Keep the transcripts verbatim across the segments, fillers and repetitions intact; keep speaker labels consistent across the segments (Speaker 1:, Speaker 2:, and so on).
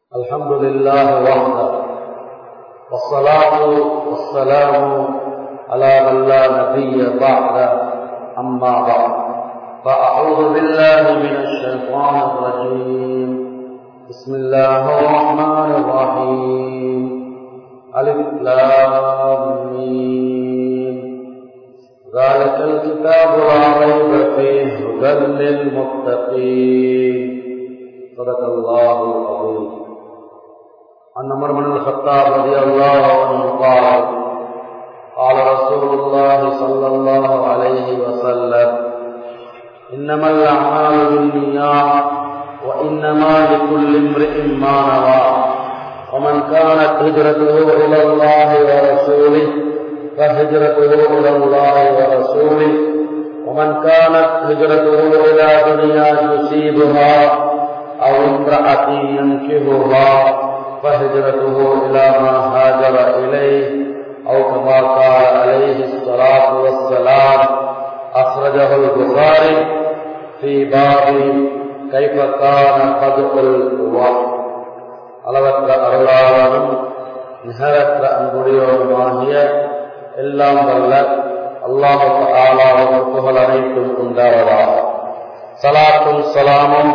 Speaker 1: الحمد لله وحده والصلاة والسلام على من لا نبي بعده أما بعد فأعوذ بالله من الشيطان الرجيم بسم الله الرحمن الرحيم ألف لام ميم ذلك الكتاب لا ريب فيه هدى للمتقين صدق الله العظيم. عن عمر بن الخطاب رضي الله عنه قال قال رسول الله صلى الله عليه وسلم إنما الأعمال بالنيات وإنما لكل امرئ ما نوى ومن كانت هجرته إلى الله ورسوله فهجرته إلى الله ورسوله ومن كانت هجرته إلى دنيا يصيبها أو امرأة ينكحها فهجرته إلى ما هاجر إليه أو كما قال عليه الصلاة والسلام. أخرجه البخاري في باب كيف كان بدء الوحي. அளவற்ற அருளாளரும் நிகரற்ற அன்புடையோருமாகிய எல்லாம் வல்ல அல்லாஹ் தஆலாவுக்கு புகழ் அனைத்தும் உண்டாவதாக. ஸலாத்தும் ஸலாமும்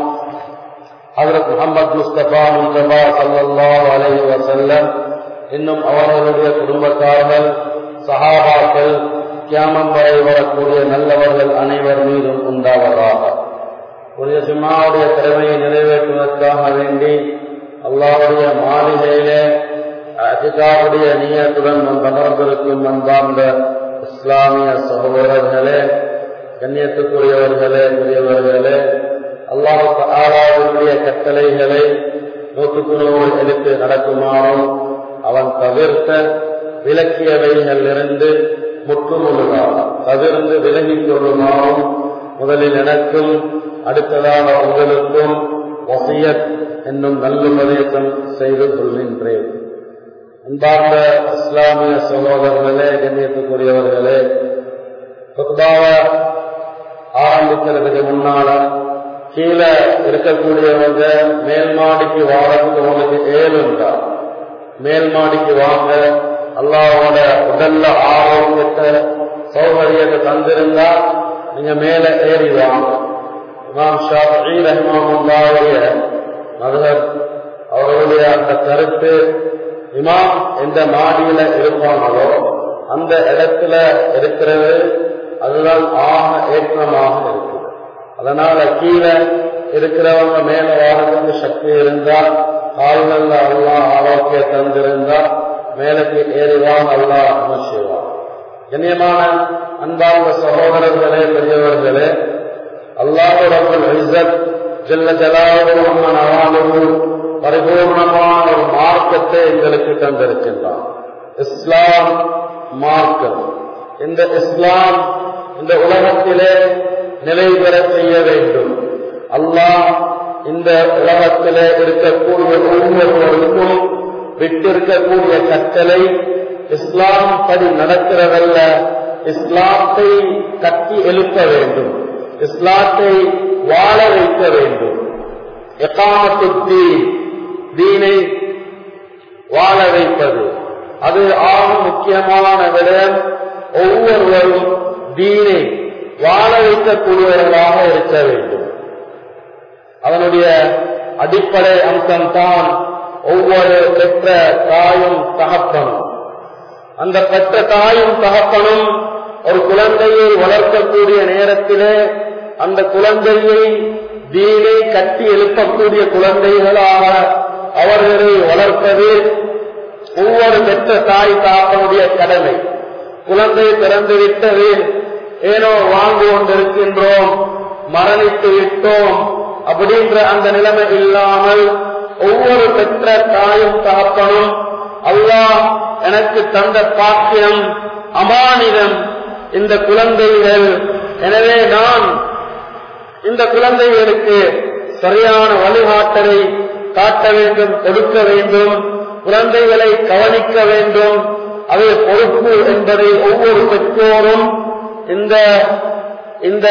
Speaker 1: ஹஜ்ரத் முஹம்மது முஸ்தபா முஸ்தபா ஸல்லல்லாஹு அலைஹி வஸல்லம் இன்னும் அவர்களுடைய குடும்பத்தார்கள், சஹாபாக்கள், கியாமம் வரை வரக்கூடிய நல்லவர்கள் அனைவர் மீதும் உண்டாவதாக. ஒரு ஜும்ஆவுடைய கடமையை நிறைவேற்றுவதற்காக வேண்டி அல்லாஹ்வுடைய மாளிகையிலே இஅ்திகாஃபுடைய நியத்துடன் அமர்ந்திருக்கும் அன்பார்ந்த இஸ்லாமிய சகோதரர்களே, கண்ணியத்துக்குரியவர்களே, பெரியவர்களே, அல்லாஹ் தஆலாவுடைய கட்டளைகளை நூற்றுக்கு நூறு எடுத்து நடக்குமாறும் அவன் தவிர்த்த விலக்கியவைகளிலிருந்து முற்றுமுழுதாக தவிர்ந்து விலகிக் கொள்ளுமாறும் முதலில் எனக்கும் அடுத்ததாக உங்களுக்கும் வசியத் என்னும் நல்லுபதேசம் செய்து கொள்கின்றேன். அன்பார்ந்த இஸ்லாமிய சகோதரர்களே, கண்ணியத்துக்குரியவர்களே, குத்பாவை ஆரம்பிக்கிறதுக்கு முன்னால கீழே இருக்கக்கூடியவங்க மேல் மாடிக்கு வாரத்துக்கு உங்களுக்கு ஏழு உண்டா, மேல் மாடிக்கு வாங்க, அல்லாஹ்வோட உடல்ல ஆரோக்கியத்தை சௌகரியத்தை தந்திருந்தா நீங்க மேல ஏறி வாங்க. இமாம் ஷாஃபிஈ ரஹ்மத்துல்லாஹி மذஹப் அவர்களுடைய அந்த கருத்து, இமாம் எந்த மாடியில இருப்பாங்களோ அந்த இடத்துல இருக்கிறது அதுதான் ஆக ஏற்றமாக இருக்குது. அதனால கீழே இருக்கிறவங்க மேல வாரத்துக்கு சக்தி இருந்தா, கால்கள்ல அல்லாஹ் ஆரோக்கிய தந்திருந்தா மேலுக்கு ஏறிவான், அல்லாஹ் அமல் செய்வான். கண்ணியமான அன்பார்ந்த சகோதரர்களே, பெரியவர்களே, அல்லாஹ் ரப்பல் இஸ்ஸத் ஜல்ல ஜலாலுஹு பரிபூர்ணமான ஒரு மார்க்கத்தை எங்களுக்கு தந்திருக்கின்றான். இஸ்லாம் மார்க்கம். இந்த இஸ்லாம் இந்த உலகத்திலே நிலை பெற செய்ய வேண்டும். அல்லாஹ் இந்த உலகத்திலே இருக்கக்கூடிய ஒவ்வொருவருக்கும் விட்டிருக்கக்கூடிய கட்டளை இஸ்லாம் படி நடக்கிறதல்ல, இஸ்லாத்தை கட்டி எழுப்ப வேண்டும், இஸ்லாத்தை வாழ வைக்க வேண்டும். இகாமத்துத்தீன், தீனை வாழ வைப்பது அது ஆக முக்கியமான விடயம். ஒவ்வொருவரும் தீனை வாழ வைக்கக்கூடியவர்களாக இருக்க வேண்டும். அதனுடைய அடிப்படை அம்சம்தான் ஒவ்வொரு பெற்ற தாயும் தகப்பனும். அந்த பெற்ற தாயும் தகப்பனும் ஒரு குழந்தையை வளர்க்கக்கூடிய நேரத்திலே அந்த குழந்தையை தீனை கட்டி எழுப்பக்கூடிய குழந்தைகளாக அவர்களை வளர்ப்பது ஒவ்வொரு பெற்ற தாய் தகப்பனுடைய கடமை. குழந்தை பிறந்து விட்டது, ஏனோ வாழ்ந்து கொண்டிருக்கின்றோம், மரணித்து விட்டோம் அப்படின்ற அந்த நிலைமை இல்லாமல் ஒவ்வொரு பெற்ற தாயும் தகப்பனும் அல்லாஹ் எனக்கு தந்த பாக்கியம் அமானிதம் இந்த குழந்தைகள், எனவே நான் இந்த குழந்தைகளுக்கு சரியான வழிகாட்டலை காட்ட வேண்டும், கொடுக்க வேண்டும், குழந்தைகளை கவனிக்க வேண்டும், அது பொறுப்பு என்பதை ஒவ்வொரு பெற்றோரும் இந்த இந்த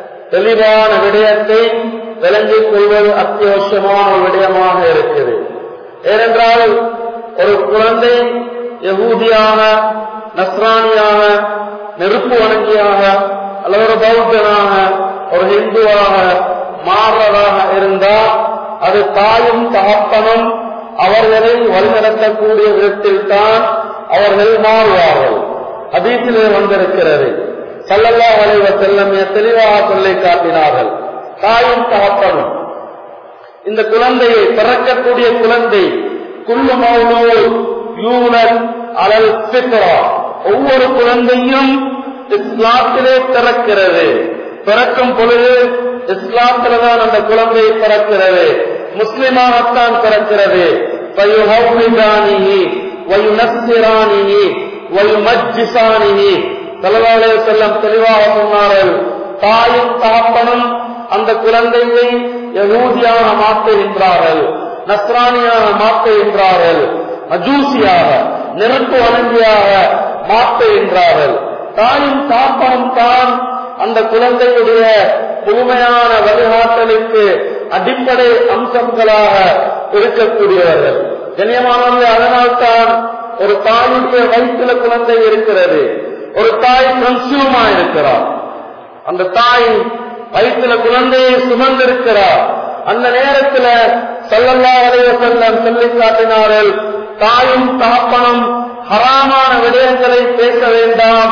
Speaker 1: தெளிவான விடயத்தை விளங்கிக் கொள்வது அத்தியாவசியமான விடயமாக இருக்குது. ஏனென்றால் ஒரு குழந்தை யகூதியாக, நஸ்ரானியாக, நெருப்பு வணங்கியாக அல்லது ஒரு பௌத்தனாக, ஒரு இந்துவாக மாறுவதாக இருந்தால் அது தாயும் தகப்பனும் அவர்களை வழிநடத்தக்கூடிய விதத்தில் தான் அவர்கள் மாறுவார்கள். ஹதீஸிலே வந்திருக்கிறது. ஸல்லல்லாஹு அலைஹி வஸல்லம் தெளிவாக சொல்லி காட்டினார்கள். தாயும் தகப்பனும் இந்த குழந்தையை, பிறக்கக்கூடிய குழந்தை, குல்லு மௌலூத் யூலத் அலல் ஃபித்ரா, ஒவ்வொரு குழந்தையும் இஸ்லாத்திலே பிறக்கிறது. பிறக்கும் பொழுது இஸ்லாத்தில்தான் அந்த குழந்தை பிறக்கிறது, முஸ்லிமாகத்தான் பிறக்கிறது. ஃபயுஹவ்விதானிஹி வயுனஸ்ஸிரானிஹி வயுமஜ்ஜிசானிஹி ஸல்லல்லாஹு அலைஹி வஸல்லம் தெளிவாக சொன்னார்கள். தாயும் தகப்பனும் அந்த குழந்தையை யகூதியாக மாற்றுகின்றார்கள், நஸ்ரானியாக மாற்றுகின்றார்கள், மஜூசியாக, நெருப்பு வணங்கியாக மாற்றுகின்றார்கள். தாயும் தகப்பனும் தான் அந்த குழந்தையுடைய முழுமையான வழிகாட்டலுக்கு அடிப்படை அம்சங்களாக இருக்கக்கூடியவர்கள். கண்ணியமானவர்களே, அதனால்தான் ஒரு தாயுடைய வயிற்றுல குழந்தை இருக்கிறது. ஒரு தாய் கன்சியூமா இருக்கிறார், அந்த தாய் வயிற்றுல குழந்தையை சுமந்திருக்கிறார். அந்த நேரத்தில் ஸல்லல்லாஹு அலைஹி வஸல்லம் சொல்லி காட்டினார்கள், தாயும் தகப்பனும் ஹராமான விடயங்களை பேச வேண்டாம்.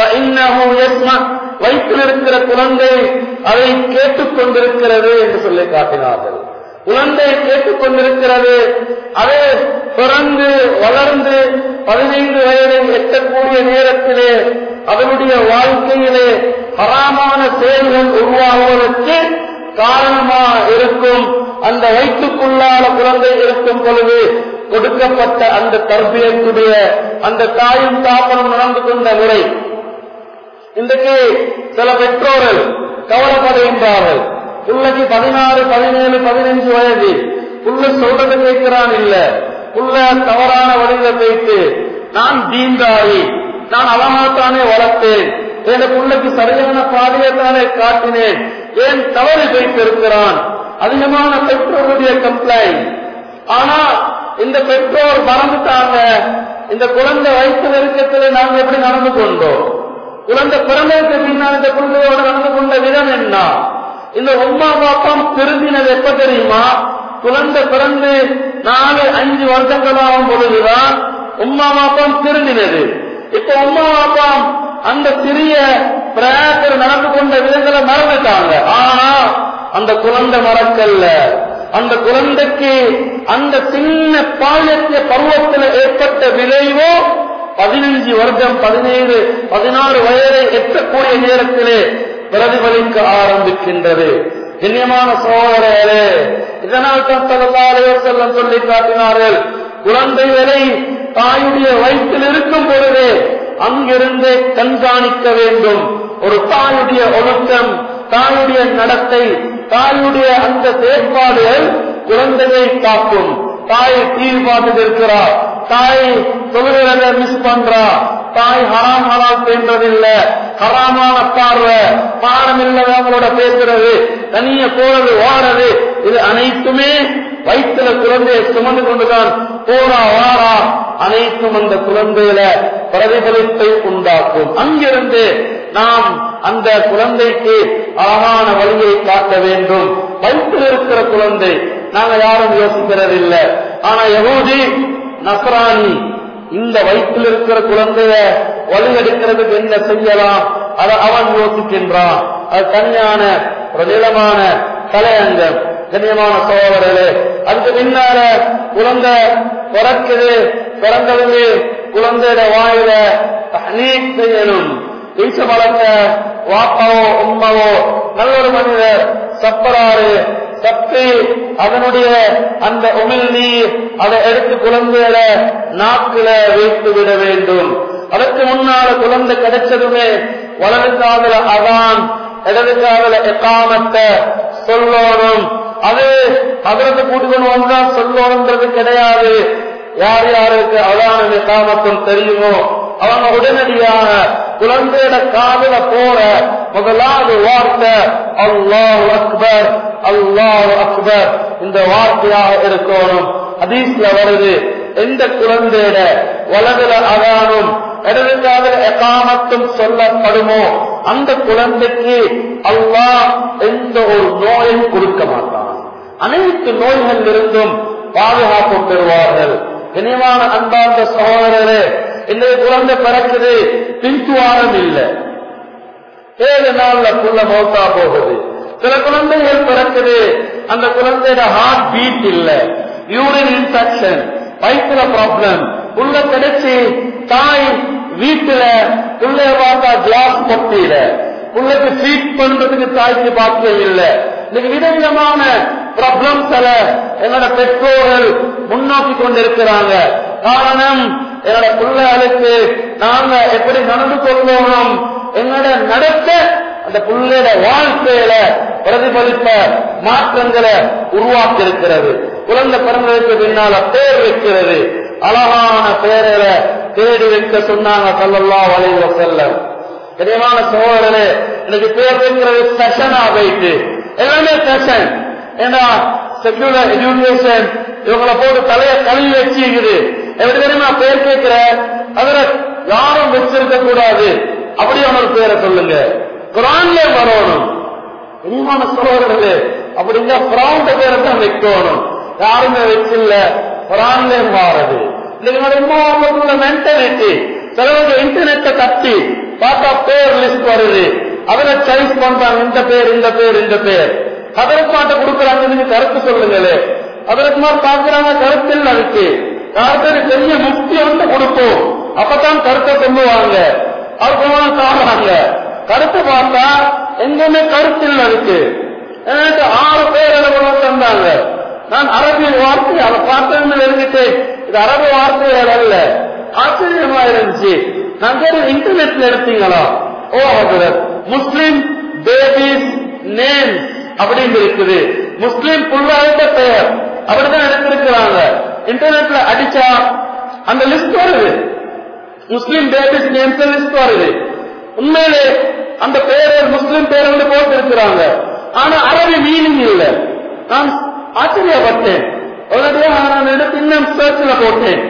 Speaker 1: வயிற்றில் இருக்கிற குழந்தை அதை கேட்டுக் கொண்டிருக்கிறது என்று சொல்லி காட்டினார்கள். குழந்தை கேட்டுக் கொண்டிருக்கிறது. அது பிறந்து வளர்ந்து பதினைந்து வயதை எட்டக்கூடிய நேரத்திலே அதனுடைய வாழ்க்கையிலே ஹராமான செயல்கள் உருவாகுவதற்கு காரணமாக இருக்கும். அந்த வயிற்றுக்குள்ளான குழந்தை இருக்கும் பொழுது கொடுக்கப்பட்ட அந்த தர்பியத்துடைய அந்த தாயும் தாப்பனும் நடந்து கொண்ட முறை இன்றைக்கு சில பெற்றோர்கள் கவலைப்படுகின்றார்கள். புள்ளைக்கு பதினாறு பதினேழு பதினைஞ்சு வயது, புள்ள சொல்றது கேட்கிறான் இல்ல, புள்ள தவறான வழியில போயிட்டு நான் தீண்டாயி, நான் அழகாத்தானே வளர்த்தேன், என் புள்ளைக்கு சரியான பாதையத்தானே காட்டினேன், ஏன் தவறு போயிட்டு இருக்கிறான். அதிகமான பெற்றோருடைய கம்ப்ளைண்ட். ஆனா இந்த பெற்றோர் மறந்துட்டாங்க, இந்த குழந்தை வயிற்று நெருக்கத்தில் நாங்கள் எப்படி நடந்து கொண்டோம், குழந்தை பிறந்ததுக்கு பின்னால் இந்த குழந்தையோடு நடந்து கொண்ட விதம் என்ன. இந்த உம்மா பாப்பம் திருந்தினது எப்ப தெரியுமா? குழந்தை பிறந்து நாலு அஞ்சு வருஷங்களாகும் பொழுதுதான் உம்மா பாப்பம் திருந்தினது. இப்ப உம்மா பாப்பம் அந்த சிறிய பிரயாசத்தில் நடந்து கொண்ட விதங்களை மறந்துட்டாங்க. ஆனா அந்த குழந்தை மறக்கல்ல. அந்த குழந்தைக்கு அந்த சின்ன பாலியத்திய பருவத்தில் ஏற்பட்ட விளைவோ பதினஞ்சு வருடம் பதினேழு பதினாறு வயதை எட்டக்கூடிய நேரத்திலே பிரதிபலிக்க ஆரம்பிக்கின்றது. கண்ணியமான சகோதரர்களே, இதனால் தான் ஸல்லல்லாஹு அலைஹி வஸல்லம் சொல்லி காட்டினார்கள், குழந்தைகளை தாயுடைய வயிற்றில் இருக்கும் பொழுது அங்கிருந்து கண்காணிக்க வேண்டும். ஒரு தாயுடைய ஒழுக்கம், தாயுடைய நடத்தை, தாயுடைய அந்த செயற்பாடுகள் குழந்தையை காக்கும். தாய் டிவி பார்த்துட்டு இருக்கிறார், தாய் தொழுகிறத மிஸ் பண்றா, தாய் ஹராம் ஹலால் பேன்றதில்ல, ஹராமான பார்வை, பாடம் இல்லாதவங்களோட பேசுறது, தனிய போறது, வாடுறது, இது அனைத்துமே வயிற்றுல குழந்தையை சுமந்து கொண்டுதான் போரா வாரா, அனைத்தும் அந்த குழந்தையில பிரதிபலிப்பை உண்டாக்கும். அங்கிருந்து நாம் அந்த குழந்தைக்கு அழகான வழியை காட்ட வேண்டும். வயிற்றில் இருக்கிற குழந்தை நாங்க யாரும் யோசிக்கிறதில்லை. ஆனா யஹூதி நஸ்ரானி இந்த வயிற்றில் இருக்கிற குழந்தைய வழியெடுக்கிறதுக்கு என்ன செய்யலாம் அதை அவன் யோசிக்கின்றான். அது தனியான ஒரு நீளமான தலையங்கம். கண்ணியமான சகோதரர்களே, அதுக்கு பின்னால குழந்தை பிறக்குது, பிறந்தது குழந்தையோட வாயில தஹ்னீக் செய்யணும். ஈச வளர்க்க வாப்பாவோ உம்மாவோ நல்ல ஒரு மனிதர் சப்பராறு தப்பி அதனுடைய அந்த உமிழ் நீர் அதை எடுத்து குழந்தையில நாக்குல வைத்து விட வேண்டும். அதற்கு முன்னால குழந்தை கிடைச்சதுமே வலது காதல அதான், இடது காதல எக்காமத்தை சொல்லணும். அது அதற்கு கூட்டுக்கொண்டு வந்தான் சொல்லணும்ன்றது கிடையாது. யார் யாருக்கு அதான எக்காமத்தும் தெரியுமோ அவங்க உடனடியாக குழந்தையோட காதல போற முதலாவது வார்த்தை அல்லாஹு அக்பர், அல்லாஹு அக்பர் இந்த வார்த்தையாக இருக்கணும். ஹதீஸ்ல வருது, எந்த குழந்தையிட வலதுல அதானும் இடதுக்காக எகாமத்தும் சொல்லப்படுமோ அந்த குழந்தைக்கு அல்லாஹ் எந்த ஒரு நோயும் கொடுக்க மாட்டான். அனைத்து நோய்கள் இருந்தும் பாதுகாப்பு பெறுவார்கள். இனிமான அன்பார்ந்த சகோதரரே, இந்த குழந்தை பிறக்குது, பின்துவாரம் இல்லை, ஏழு நாள்ல புள்ள மௌத்தா போகுது. சில குழந்தைகள் பிறக்குது, அந்த குழந்தையோட ஹார்ட் பீட் இல்ல, யூரின் இன்ஃபெக்ஷன், வயிற்றுல ப்ராப்ளம், புள்ள கிடைச்சி தாய் வீட்டுல புள்ளைய பார்த்தா கிளாஸ் பொட்டியில புள்ளைக்கு ஃபீட் பண்றதுக்கு தாய்க்கு பாக்கியம் இல்லை. இன்னைக்கு விதவிதமான ப்ராப்ளம்ஸ் என்னோட பெற்றோர்கள் முன்னோக்கி கொண்டிருக்கிறாங்க. காரணம், என்னோட பிள்ளைகளுக்கு நாங்க எப்படி நடந்து கொள்ளணும், என்னோட நடக்க அந்த பிள்ளையோட வாழ்க்கையில பிரதிபலிப்ப மாற்றங்களை உருவாக்கி இருக்கிறது. குழந்தை பிறந்ததுக்கு பின்னால பேர் வைக்கிறது, அழகான பேரை தேடி வைக்க சொன்னாங்க ஸல்லல்லாஹு அலைஹி வஸல்லம். கனியமான சகோதரரே, இன்னைக்கு பேர் வைக்கிறது செஷனா போயிட்டு எல்லாமே செஷன். ஏன்னா செக்யூலர் எஜுகேஷன் இவங்களை போட்டு தலைய கழுவி வச்சுக்குது. எப்படி தெரியுமா பேர் கேட்கிற அதுல யாரும் வச்சிருக்க கூடாது, அப்படியான ஒரு பேரை சொல்லுங்க, குர்ஆன்ல வரணும். கனியமான சகோதரர்களே, அப்படிங்க பிராண்ட பேரை தான் வைக்கணும், யாருமே வச்சில்ல, குர்ஆன்ல மாறுது. இன்னைக்கு மென்டாலிட்டி சிலவங்க இன்டர்நெட்டை தட்டி பார்த்தா பேர் லிஸ்ட் வருது, அதுல சாய்ஸ் பண்றாங்க, இந்த பேர் இந்த பேர் இந்த பேர். அதற்கு மாட்ட கொடுக்குறாங்க, நீங்க கருத்து சொல்லுங்களே. அதற்கு மாதிரி பாக்குறாங்க, கருத்தில் அதுக்கு யாருக்கு பெரிய முக்தி வந்து கொடுப்போம், அப்பதான் கருத்தை சொல்லுவாங்க. அதுக்கு காணுறாங்க, கருத்து பார்த்தா எங்குமே கருத்தில் இருக்கு. எனக்கு ஆறு பேர் அளவு தந்தாங்க. நான் அரபி வார்த்தை அதை பார்த்தேன்னு எழுதிட்டேன், இது அரபு வார்த்தைகள் அல்ல. ஆச்சரியமா இருந்துச்சு. நான் பேர் இன்டர்நெட்ல எடுத்தீங்களா? ஓ முஸ்லிம் பேபிஸ் நேம் அப்படின்னு இருக்குது, முஸ்லிம் புள்ளாயிட்ட பெயர் அப்படிதான் எடுத்திருக்கிறாங்க. இன்டர்நெட்ல அடிச்சா அந்த லிஸ்ட் வருது, முஸ்லிம் பேபிஸ் நேம்ஸ் லிஸ்ட் வருது. உண்மையிலே அந்த பேர் முஸ்லிம் பேர் வந்து போட்டு இருக்கிறாங்க, ஆனா அரபி மீனிங் இல்ல. நான் ஆச்சரியப்பட்டேன். உடனடியாக நான் எடுத்து இன்னும் சர்ச்ல போட்டேன்,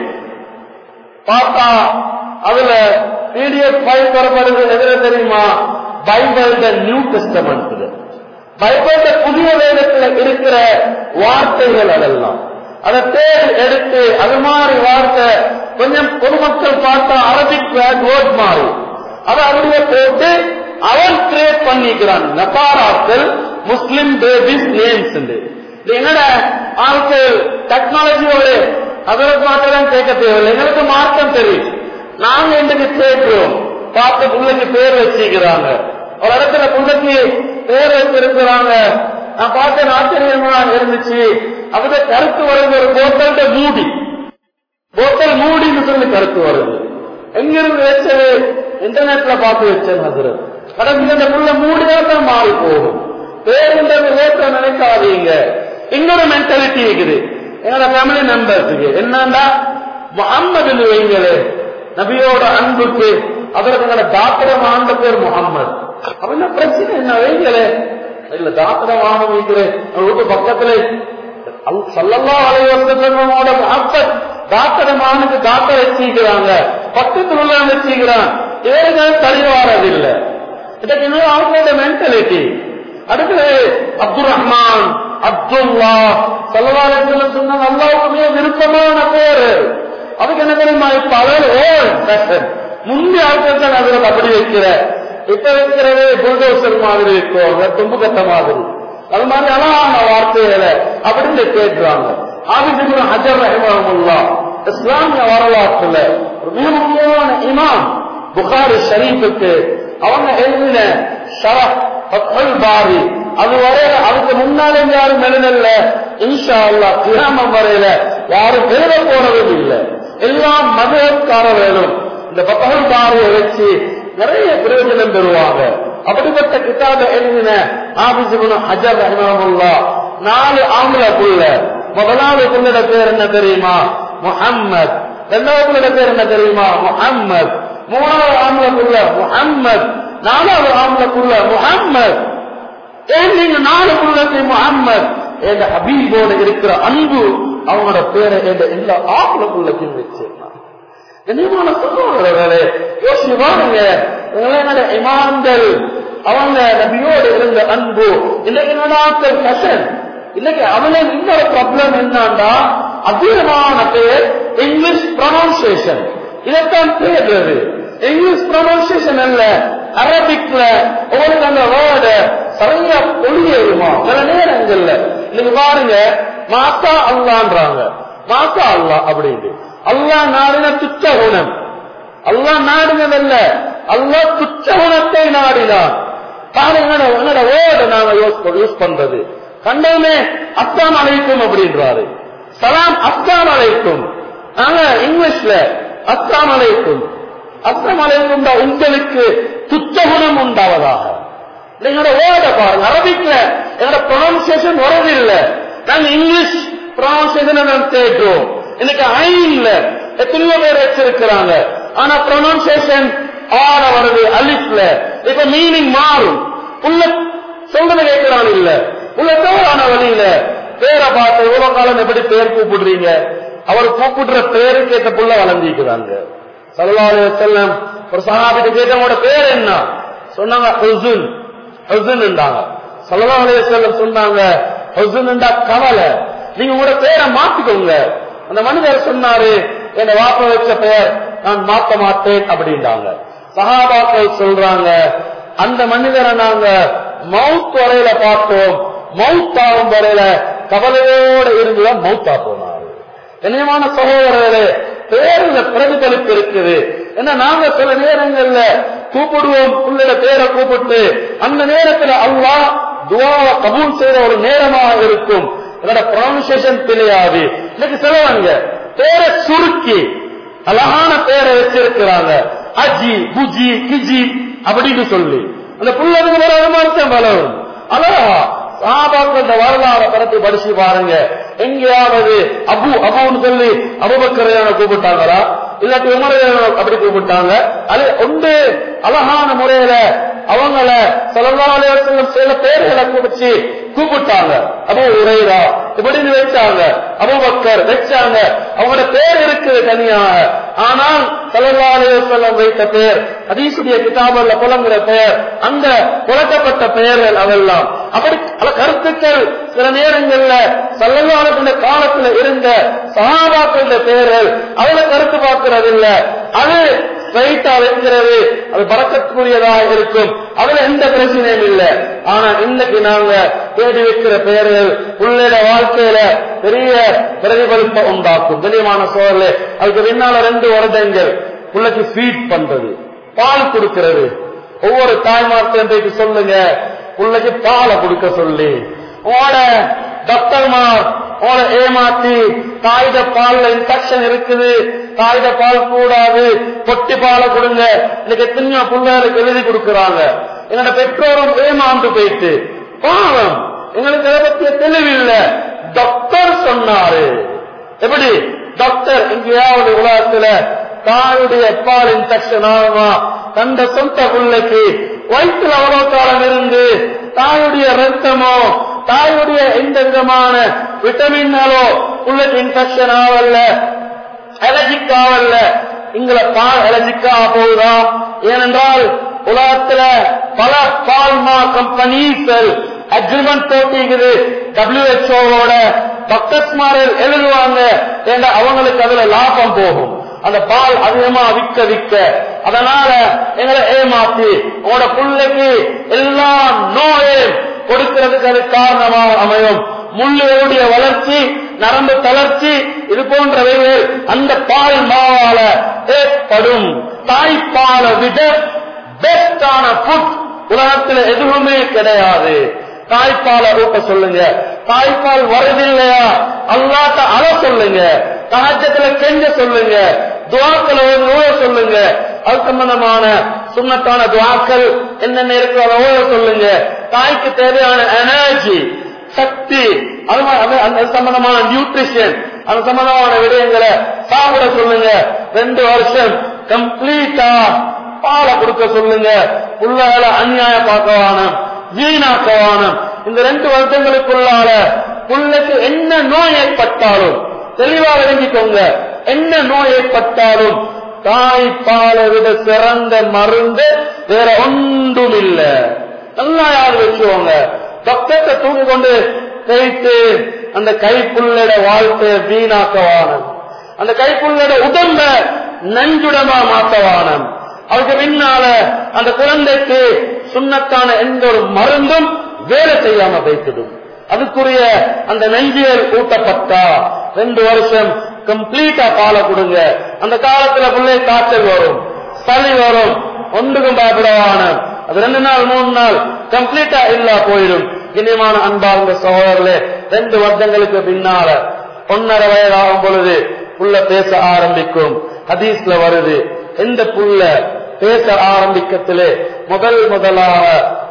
Speaker 1: பார்த்தா அதுல பிடிஎஃப் ஃபைல் தரப்படுது. எதுல தெரியுமா? பைபிள் நியூ டெஸ்டமெண்ட், பைபிள் புதிய வேதத்துல இருக்கிற வார்த்தைகள் அதெல்லாம். அதை தேடி எடுத்து அது மாதிரி வார்த்தை கொஞ்சம் பொதுமக்கள் பார்த்தா அரபிக் வேர்ட் மாறி அதை அப்படியே போட்டு அவன் கிரியேட் பண்ணிக்கிறான். நபாராக்கள் முஸ்லிம் பேபிஸ் நேம்ஸ். என்னடா ஆட்கள் டெக்னாலஜியோட அதற்கு மாற்றதான் கேட்க தேவையில்லை, எங்களுக்கு மார்க்கம் தெரியும். நாங்க இன்றைக்கு கேட்கிறோம், பார்த்து பிள்ளைக்கு பேர் வச்சிருக்கிறாங்க, ஒரு இடத்துல பிள்ளைக்கு பேர் வச்சிருக்கிறாங்க. நான் பார்த்தேன், ஆச்சரியமா இருந்துச்சு. அப்படி கருத்து வருது, ஒரு போத்தல்ட மூடி, போத்தல் மூடின்னு சொல்லி கருத்து வருது. எங்கிருந்து வச்சது? இன்டர்நெட்ல பார்த்து வச்சேன். அது கடந்து இந்த புள்ள மூடிதான் மாறி போகும். பேருன்றது ஏற்ற நினைக்காதீங்க. இன்னொரு மென்டாலிட்டி இருக்குது என்னோட ஃபேமிலி மெம்பர்ஸுக்கு. என்னன்னா முஹம்மது வைங்களே, நபியோட அன்புக்கு அதற்கு எங்களோட தாத்திரம் ஆண்ட பேர் முகம்மது. அப்படின்னா பிரச்சனை என்ன வைங்களே, இல்ல தாத்திரம் ஆண வைக்கிறேன் வீட்டு பக்கத்துல ஸல்லல்லாஹு அலைஹி வஸல்லமோட முஹப்பத் தாத்திரமானுக்கு தாத்தர் வச்சிக்கிறாங்க, பக்கத்துல உள்ள வச்சிக்கிறான், ஏழுதான் தெளிவாரது இல்லை. இதுக்கு இன்னும் அவங்களோட மென்டாலிட்டி. அடுத்து அப்துல் ரஹ்மான், அப்துல்லா ஸல்லல்லாஹு அலைஹி வஸல்லம் சொன்ன அல்லாஹ்வுக்கு விருப்பமான பேரு. அதுக்கு என்ன தெரியுமா? இப்ப அவர் ஓல்ட் முந்தைய ஆட்கள் தான் அதுல அப்படி வைக்கிற, இப்ப வைக்கிறதே புல்டோசர் மாதிரி இருக்கும், தும்பு கட்ட மாதிரி. அது மாதிரி அழகான வார்த்தைகளை அப்படின்னு கேட்கிறாங்க. ஹாஃபிஸ் இப்னு ஹஜர் ரஹிமஹுல்லாஹ் இஸ்லாமிய வரலாற்றுல ஒரு மிக முக்கியமான இமாம். புகாரி ஷரீஃபுக்கு அவங்க எழுதின ஷரஹ் ஃபத்ஹுல் பாரி, அது வரையில அதுக்கு முன்னாலே யாரும் எழுதல, இன்ஷா அல்லாஹ் கியாமத் வரையில யாரும் எழுத போனதும் இல்லை. எல்லாம் மதக்கார வேணும். இந்த ஃபத்ஹுல் பாரியை வச்சு நிறைய பிரயோஜனம் பெறுவாங்க. அப்படிப்பட்ட கிதாபை எழுதின ஹாஃபிஸ் இப்னு ஹஜர் ரஹிமஹுல்லாஹ் நாலு ஆம்பளை புள்ள. முதலாவது புள்ளோட பேர் என்ன தெரியுமா? முஹம்மத். இரண்டாவது புள்ளோட பேர் என்ன தெரியுமா? முஹம்மத். மூணாவது ஆம்பளை புள்ள முஹம்மத். நாலாவது ஆம்பளை புள்ள முஹம்மத். ஏன் நீங்க நாலு புள்ளத்தை முஹம்மத்? என்ற ஹபீபோடு இருக்கிற அன்பு அவங்களோட பேரை எல்லா ஆக்குலக்குள்ளத்தையும் வச்சிருந்தாங்க. கண்ணியமான சகோதரர்களே, யோசிச்சு பாருங்க, என்னோட இமாம்கள் அவங்க நபியோடு இருந்த அன்பு இன்னைக்கு நடாக்கள் கசன். இன்னைக்கு அவளே இன்னொரு ப்ராப்ளம் என்னன்னா, அதிகமான பேர் இங்கிலீஷ் ப்ரொனன்சியேஷன். இதைத்தான் தேடுறது. இங்கிலீஷ் ப்ரொனன்சியேஷன் அல்ல, அரபிக்ல உங்களுக்கு அந்த வேர்டு சரியா பொழியுமா சில நேரங்கள்ல. இன்னைக்கு பாருங்க, மாசா அல்லான்றாங்க, மாசா அல்லா அப்படின்னு. அல்லா நாடின துச்ச குணம், அல்லா நாடினதல்ல, அல்லா துச்ச குணத்தை நாடினான். என்னோட வேர்டு நாங்க யூஸ் பண்றது கண்டவுமே அஸ்ஸலாமு அலைக்கும் அப்படின்றாரு. சலாம் அஸ்ஸலாமு அலைக்கும். நாங்க இங்கிலீஷ்ல அஸ்ஸலாமு அலைக்கும், அஸ்ஸலாமு அலைக்கும் உங்களுக்கு துச்ச குணம் உண்டாவதாக. எங்களோட வேர்ட பாருங்க, அரபிக்ல எங்களோட ப்ரொனன்சியேஷன் வரதில்லை. நாங்க இங்கிலீஷ் ப்ரொனன்சியேஷன் தேடுறோம். இன்னைக்கு ஐன்ல எத்தனையோ பேர் வச்சிருக்கிறாங்க, ஆனா ப்ரொனன்சியேஷன் ஆன வருது அலிஃப்ல. இப்ப மீனிங் மாறும். உள்ள சொல்றது கேட்கிறான் இல்ல, உள்ள தவறான வழியில பேரை பார்த்து இவ்வளவு காலம் எப்படி பேர் கூப்பிடுறீங்க, அவர் கூப்பிடுற பேருக்கு ஏற்ற புள்ள வளர்ந்திருக்கிறாங்க. ஸல்லல்லாஹு அலைஹி வஸல்லம் ஒரு சஹாபிட்ட கேட்டவங்களோட பேர் என்ன சொன்னாங்க, ஹுஸ்ன் ஹுஸ்ன் என்றாங்க. ஸல்லல்லாஹு அலைஹி வஸல்லம் சொன்னாங்க, ஹுஸ்ன் என்றா கவலை, நீங்க உங்களோட பேரை மாத்திக்கோங்க. அந்த மனிதர் சொன்னாரு, என் வாப்ப வச்ச பெயர் நான் மாத்த மாட்டேன் அப்படின்றாங்க. சஹாபாக்கள் சொல்றாங்க, அந்த மனிதரை நாங்க மவுத் வரையில பார்த்தோம், மவுத்தாகும் வரையில கவலையோட இருந்துதான் மவுத்தா போனாரு. கண்ணியமான சகோதரர்களே, பேருல பிரதிபலிப்பு இருக்குது. ஏன்னா நாங்க சில நேரங்கள்ல கூப்பிடுவோம், பிள்ளைட பேரை கூப்பிட்டு அந்த நேரத்துல அல்லாஹ் துஆவை கபூல் செய்யற ஒரு நேரமாக இருக்கும். என்னோட ப்ரொனன்சியேஷன் தெரியாது. இன்னைக்கு சிலவங்க பேரை சுருக்கி அழகான பேரை வச்சிருக்கிறாங்க, அஜி புஜி கிஜி அப்படின்னு சொல்லி அந்த புள்ளதுக்கு வேற அர்த்தம் வளரும். அழகா சஹாபாக்களோட வரலாறு பரப்பி படிச்சு பாருங்க. எங்கேயாவது அபு அபுன்னு சொல்லி அபூபக்கரையான கூப்பிட்டாங்களா, இல்லாட்டி உமரையான அப்படி கூப்பிட்டாங்க. அது ஒன்று அழகான முறையில அவங்கள ஸல்லல்லாஹு அலைஹி வஸல்லம் சில பேர்களை கூப்பிச்சு கூப்பிட்டாங்க. அபூ ஹுரைரா இப்படின்னு வச்சாங்க, அபூபக்கர் வச்சாங்க. அவங்களோட பேர் இருக்குது தனியாக. ஆனால் ஸல்லல்லாஹு அலைஹி வஸல்லம் வைத்த பேர், ஹதீஸுடைய கிதாபுல புலங்குற பெயர், அந்த புலக்கப்பட்ட பெயர்கள் அவெல்லாம் அப்படி பல கருத்துக்கள். சில நேரங்கள்ல ஸல்லல்லாஹு அலைஹி வஸல்லம் காலத்துல இருந்த சஹாபாக்களோட பெயர்கள் அவளை கருத்து பார்க்கிறது இல்ல, அது ஸ்ட்ரைட்டா வைக்கிறது, அது பறக்கத்துக்குரியதாக இருக்கும், அதுல எந்த பிரச்சனையும் இல்லை. ஆனா இன்னைக்கு நாங்க தேடி வைக்கிற பெயர்கள் உள்ளிட வாழ்க்கையில பெரிய பிரதிபலிப்பை உண்டாக்கும். கண்ணியமான சோழர்களே, அதுக்கு பின்னால ரெண்டு வருடங்கள் பிள்ளைக்கு ஃபீட் பண்றது, பால் கொடுக்கிறது. ஒவ்வொரு தாய்மார்க்கு சொல்லுங்க, பிள்ளைக்கு பாலை கொடுக்க சொல்லி. உங்களோட டாக்டர்மார் உங்களை ஏமாத்தி தாயிட பால்ல இன்ஃபெக்ஷன் இருக்குது, தாயிட பால் கூடாது, பொட்டி பாலை கொடுங்க, இன்னைக்கு எத்தனையோ பிள்ளைகளுக்கு எழுதி கொடுக்கிறாங்க. என்னோட பெற்றோரும் ஏமாந்து போயிட்டு பாவம், எங்களுக்கு அதை பற்றிய தெளிவில்லை. டாக்டர் சொன்னாரு. எப்படி டாக்டர் எங்கேயாவது உலகத்துல தாயுடைய பால் இன்ஃபெக்ஷன் ஆகுமா, தந்த சொந்த பிள்ளைக்கு வயிற்றுல அவ்வளவு காலம் இருந்து தாயுடைய ரத்தமோ தாயுடைய எந்த விதமான விட்டமினாலோ பிள்ளைக்கு இன்ஃபெக்ஷன் ஆகல, அலர்ஜிக் ஆகல. இங்களை பால் அலர்ஜிக்கா போகுதா? ஏனென்றால் உலகத்துல பல பால்மா கம்பெனிகள் அக்ரிமெண்ட் போட்டிக்குது டபிள்யூஹெச்ஓட. டாக்டர்ஸ்மார்கள் எழுதுவாங்க, ஏன்னா அவங்களுக்கு அதுல லாபம் போகும், அந்த பால் அதிகமா விற்க விற்க. அதனால எங்களை ஏமாத்தி உங்களோட பிள்ளைக்கு எல்லா நோயும் கொடுக்கிறதுக்கு அது காரணமாக அமையும். முள்ளுடைய வளர்ச்சி, நரம்பு தளர்ச்சி, இது போன்றவைகள் அந்த பால் மாவால ஏற்படும். தாய்ப்பாலை விட பெஸ்டான ஃபுட் உலகத்தில் எதுவுமே கிடையாது. தாய்ப்பாலை ஊட்ட சொல்லுங்க. தாய்ப்பால் வருதில்லையா, அல்லாஹ்ட்ட அழ சொல்லுங்க, தஹஜ்ஜுல கெஞ்ச சொல்லுங்க, துஆக்களை ஓத சொல்லுங்க. அது சம்பந்தமான சுன்னத்தான துஆக்கள் என்னென்ன இருக்கோ அதை ஓத சொல்லுங்க. தாய்க்கு தேவையான எனர்ஜி, சக்தி, அது சம்பந்தமான நியூட்ரிஷன், அது சம்பந்தமான விடயங்களை சாப்பிட சொல்லுங்க. ரெண்டு வருஷம் கம்ப்ளீட்டா பாலை கொடுக்க சொல்லுங்க. புள்ளைகளை அநியாய பார்க்கவானம், வீணாக்கவானம். இந்த ரெண்டு வருடங்களுக்குள்ளால புள்ளைக்கு என்ன நோய் ஏற்பட்டாலும் தெளிவா விளங்கிக்கோங்க. என்ன நோய் ஏற்பட்டாலும் தாய்ப்பாலை விட சிறந்த மருந்து வேற ஒன்றும் இல்ல. நல்லா யாரு வச்சுக்கோங்க. டாக்டர்கிட்ட தூக்கி கொண்டு கைத்து அந்த கைப்புள்ளட வாழ்க்கைய வீணாக்கவானம், அந்த கைப்புள்ளட உடம்ப நஞ்சுடமா மாத்தவானம். அதுக்கு பின்னால அந்த குழந்தைக்கு சுண்ணத்தான எந்த ஒரு மருந்தும் வேலை செய்யாம வைத்திடும். அதுக்குரிய அந்த நெஞ்சியல் ஊட்டப்பட்டா ரெண்டு வருஷம் கம்ப்ளீட்டா பாலை கொடுங்க. அந்த காலத்துல பிள்ளை காய்ச்சல் வரும், சளி வரும், ஒன்றுக்கும் பயப்படவான. அது ரெண்டு நாள் மூணு நாள் கம்ப்ளீட்டா இல்லா போயிடும். இனிமான அன்பார்ந்த சகோதரர்களே, ரெண்டு வருடங்களுக்கு பின்னால ஒன்னரை வயதாகும் பொழுது புள்ள பேச ஆரம்பிக்கும். ஹதீஸ்ல வருது, எந்த புள்ள பேச ஆரம்பிக்கத்திலே முதல் முதலாக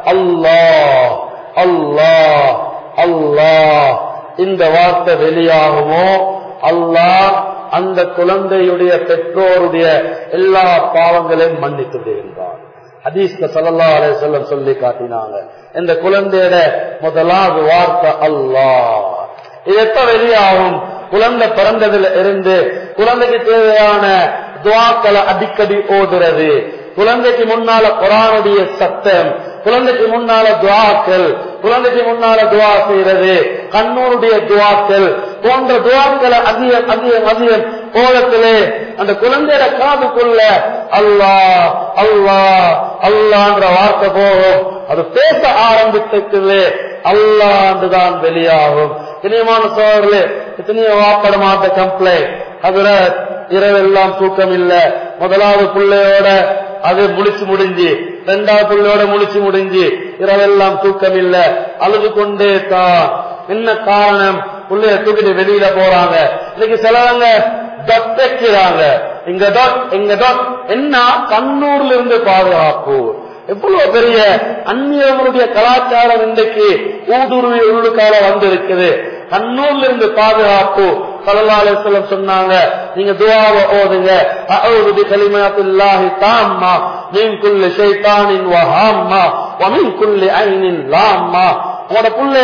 Speaker 1: அல்லாஹ் அல்லாஹ் அல்லாஹ் இந்த வார்த்தை வெளியாகுமோ, அல்லாஹ் அந்த குழந்தையுடைய பெற்றோருடைய எல்லா பாவங்களையும் மன்னித்து விடுகின்றார். ஹதீஸ்ல ஸல்லல்லாஹு அலைஹி வஸல்லம் சொல்லி காட்டினாங்க, இந்த குழந்தையோட முதலாவது வார்த்தை அல்லாஹ். இது எப்ப வெளியாகும்? குழந்தை பிறந்ததுல இருந்து குழந்தைக்கு தேவையான துஆக்களை அடிக்கடி ஓதுறது, குழந்தைக்கு முன்னால குர்ஆனுடைய சத்தம், குழந்தைக்கு முன்னால துஆக்கள், குழந்தைக்கு முன்னால துஆ செய்யறது, கண்ணூருடைய துஆக்கள் போன்ற துஆக்களை அதிகம் அதிகம் அதிகம் கோலத்திலே அந்த குழந்தையோட காதுக்குள்ள அல்லாஹ் அல்லாஹ் அல்லாஹ்ன்ற வார்த்தை போகும். அது பேச ஆரம்பித்ததுலே அல்லாஹ்தான் வெளியாகும். இனியமான சோழர்களே, எத்தனையோ வாப்பட மாட்ட கம்ப்ளைண்ட், அதுல இரவெல்லாம் தூக்கம் இல்ல. முதலாவது பிள்ளையோட அது முழிச்சு முடிஞ்சு, ரெண்டாவது பிள்ளையோட முழிச்சு முடிஞ்சு இரவெல்லாம் தூக்கம் இல்ல, அழுது கொண்டே தான். என்ன காரணம்? பிள்ளைய தூக்கிட்டு வெளியில போறாங்க. இன்னைக்கு சிலவங்க டொட் வைக்கிறாங்க, இங்க டொட் இங்க டொட். என்ன? கண்ணூர்ல இருந்து பாதுகாப்பு. எவ்வளவு பெரிய அந்நியவருடைய கலாச்சாரம் இன்றைக்கு ஊடுருவி உள்ளுக்கால வந்திருக்குது. கண்ணூர்ல இருந்து பாதுகாப்பு. ஸல்லல்லாஹு அலைஹி வஸல்லம் சொன்னாங்க, நீங்க துஆவை ஓதுங்க, அஊது பிகலிமாத்தில்லாஹி தாம்மா மின் குல்லி ஷைத்தானின் வ ஹாம்மா வ மின் குல்லி ஐனின் லாம்மா. உங்களோட புள்ளைய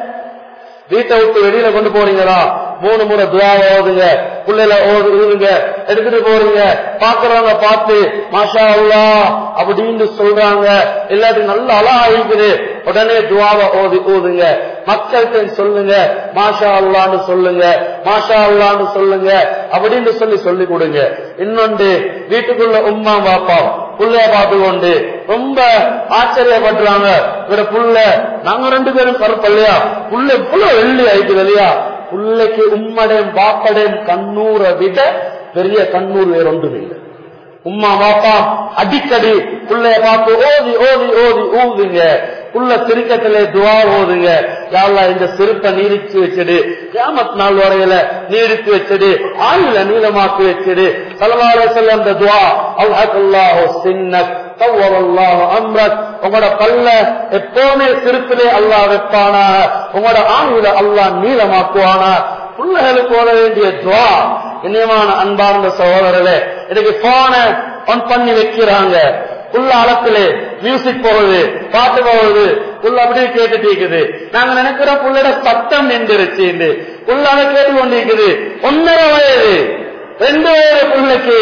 Speaker 1: வீட்டை விட்டு வெளியில கொண்டு போறீங்களா, மூணு முறை துஆவை ஓதுங்க, புள்ளையில ஓதுங்க, எடுத்துட்டு போறீங்க, பாக்குறவங்க பார்த்து மாஷா அல்லாஹ் அப்படின்னு சொல்றாங்க, எல்லாத்தையும் நல்ல அழகா இருக்குது, உடனே துஆவை ஓதி ஓதுங்க. மக்கள்கிட்ட சொல்லுங்க மாஷா அல்லான்னு சொல்லுங்க, மாஷா அல்லான்னு சொல்லுங்க அப்படின்னு சொல்லி சொல்லி கொடுங்க. இன்னொன்று, வீட்டுக்குள்ள உம்மா பாப்பா புள்ளைய பார்த்து கொண்டு ரொம்ப ஆச்சரியப்படுறாங்க, இவர புள்ள நாங்க ரெண்டு பேரும் கருப்பல்லையா, புள்ள புள்ள வெள்ளி ஆயிட்டு இல்லையா. புள்ளைக்கு உம்மடையும் பாப்படையும் கண்ணூரை விட பெரிய கண்ணூர் வேற ஒன்றும் இல்லை. உம்மா பாப்பா அடிக்கடி புள்ளைய பார்த்து ஓதி ஓதி ஓதி ஊதுங்க. புள்ள சிறுக்கத்திலே துஆ ஓதுங்க, யா அல்லாஹ் இந்த சிறுப்பை நீடிச்சு வச்சிடு, கியாமத் நாள் வரையில நீடித்து வச்சிடு, ஆயுள நீளமாக்கி வச்சிடு. ஸல்லல்லாஹு அலைஹி வஸல்லம் இந்த துஆ, அல்ஹக்கல்லாஹு சின்னக் தவ்வரல்லாஹு அம்ரக். உங்களோட பல்ல எப்பவுமே சிறுப்பிலே அல்லாஹ் வைப்பானா, உங்களோட ஆயுள அல்லாஹ் நீளமாக்குவானா. புள்ளைகளுக்கு ஓத வேண்டிய துஆ. இனியமான அன்பார்ந்த சகோதரர்களே, இன்னைக்கு போன ஆன் பண்ணி வைக்கிறாங்க, புள்ள அளத்திலே மியூசிக் போகுது, பாட்டு போகுது, புள்ள அப்படியே கேட்டுட்டு இருக்குது. நாங்க நினைக்கிறோம் புள்ளோட சத்தம் நின்றுருச்சு, புள்ள அதை கேட்டு கொண்டிருக்குது. ஒன்னரை வயது ரெண்டு வயது புள்ளைக்கு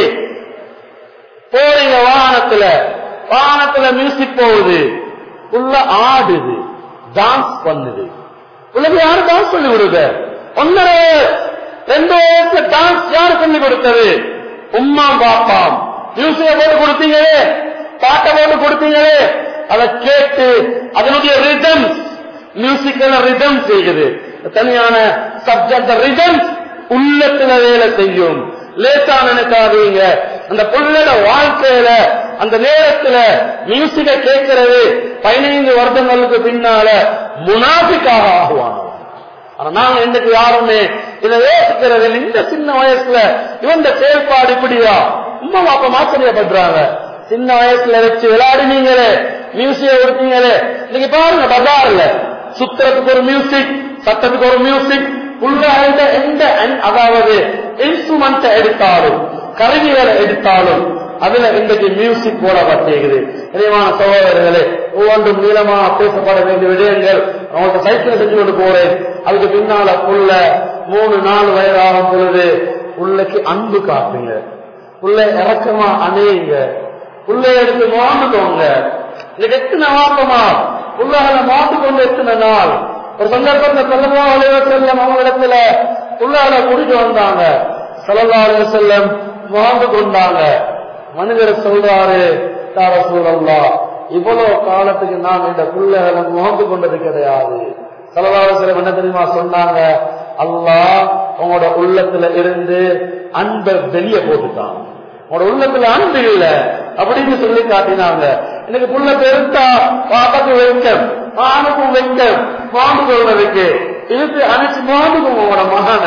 Speaker 1: போறீங்க வாகனத்துல, வாகனத்துல மியூசிக் போகுது, புள்ள ஆடுது, டான்ஸ் பண்ணுது. புள்ளைக்கு யாரு டான்ஸ் சொல்லி கொடுக்க? ஒன்னரை ரெண்டு வயசுல டான்ஸ் யாரு சொல்லி கொடுத்தது? உம்மா பாப்பாம். மியூசிக்க போட்டு கொடுத்தீங்களே, பாட்டை போட்டு கொடுத்தீங்களே, அதை கேட்டு அதனுடைய ரிதம், மியூசிக்கல் ரிதம் செய்யுது. தனியான சப்ஜெக்ட் ரிதம் உள்ளத்துல வேலை செய்யும். லேசா நினைக்காதீங்க, அந்த புள்ளோட வாழ்க்கையில அந்த நேரத்துல மியூசிக்க கேட்கிறது பதினைந்து வருடங்களுக்கு பின்னால முனாஃபிக்காக ஆகுவாங்க. ஆனா நாங்க இன்னைக்கு யாருமே இதை யோசிக்கிறது. இந்த சின்ன வயசுல இவன் செயல்பாடு இப்படியா, உம்மா பாப்பா ஆச்சரியப்படுறாங்க. சின்ன வயசுல வச்சு விளையாடினீங்களே, மியூசிக் கொடுத்தீங்களே, இன்னைக்கு பாருங்க பஜார்ல சுத்துறதுக்கு ஒரு மியூசிக், சட்டத்துக்கு ஒரு மியூசிக், உள்ள எந்த அதாவது இன்ஸ்ட்ருமெண்ட் எடுத்தாலும் கருவிகளை எடுத்தாலும் அதுல இன்றைக்கு மியூசிக் போடப்பட்டிருக்குது. இனிமான சகோதரர்களே, ஒவ்வொன்றும் நீளமா பேசப்பட வேண்டிய விடயங்கள். அவங்களுக்கு சைக்கிள் செஞ்சு கொண்டு போறேன். அதுக்கு பின்னால புள்ள மூணு நாலு வயதாகும் பொழுது புள்ளைக்கு அன்பு காட்டுங்க, புள்ள இறக்கமா அணையுங்க, புள்ளைய எடுத்து மாண்டுக்கோங்க. இதுக்கு எத்தனை வாப்பமா புள்ளகளை மாண்டு கொண்டு எத்தனை நாள். ஒரு சந்தர்ப்பத்தை ஸல்லல்லாஹு அலைஹி வஸல்லம் அவங்களிடத்துல புள்ளகளை கூட்டிட்டு வந்தாங்க. ஸல்லல்லாஹு அலைஹி வஸல்லம் வாழ்ந்து கொண்டாங்க. மனிதர் சொல்றாரு, யா ரசூலல்லாஹ், இவ்வளவு காலத்துக்கு நான் இந்த புள்ளைகளை வாழ்ந்து கொண்டது கிடையாது. ஸல்லல்லாஹு அலைஹி வஸல்லம் என்ன தெரியுமா சொன்னாங்க? அல்லாஹ் உங்களோட உள்ளத்துல இருந்து அன்பை வெளியே போட்டுட்டான், உங்களோட உள்ளத்துல அன்பு இல்ல அப்படின்னு சொல்லி காட்டினாங்க. எனக்கு புள்ள பெருத்தா பாப்பாக்கு வைக்கம், ஆணுக்கும் வைக்கம், மாண்டு கொள்வதற்கு இதுக்கு அனைத்து மாண்டுக்கும் உங்களோட மகன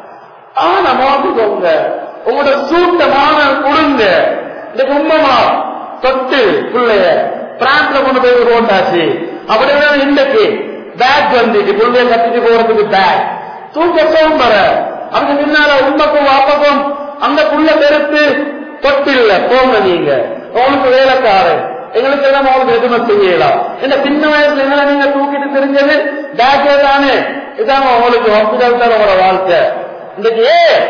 Speaker 1: ஆனா மாண்டுக்கோங்க. உங்களோட சூட்ட மான கொடுங்க. இந்த கும்பமா தொட்டு பிள்ளைய பிரான்ஸ்ல கொண்டு போய் போட்டாச்சு. அப்படியே இன்றைக்கு பேக் வந்துட்டு பிள்ளைய கட்டிட்டு போறதுக்கு பேக் தூக்க சோம்பர அதுக்கு முன்னால உண்மைக்கும் வாப்பக்கும் அந்த புள்ள பெருத்து தொட்டு இல்ல போங்க. நீங்க உங்களுக்கு வேலைக்காரன், எங்களுக்கு எல்லாம் அவங்களுக்கு எதுவுமே செய்யலாம். இந்த சின்ன வயசுல எங்களை நீங்க தூக்கிட்டு தெரிஞ்சது பேக்கே தானே. இதான் உங்களுக்கு ஹாஸ்பிட்டல் தான் உங்களோட வாழ்க்கை. இன்னைக்கு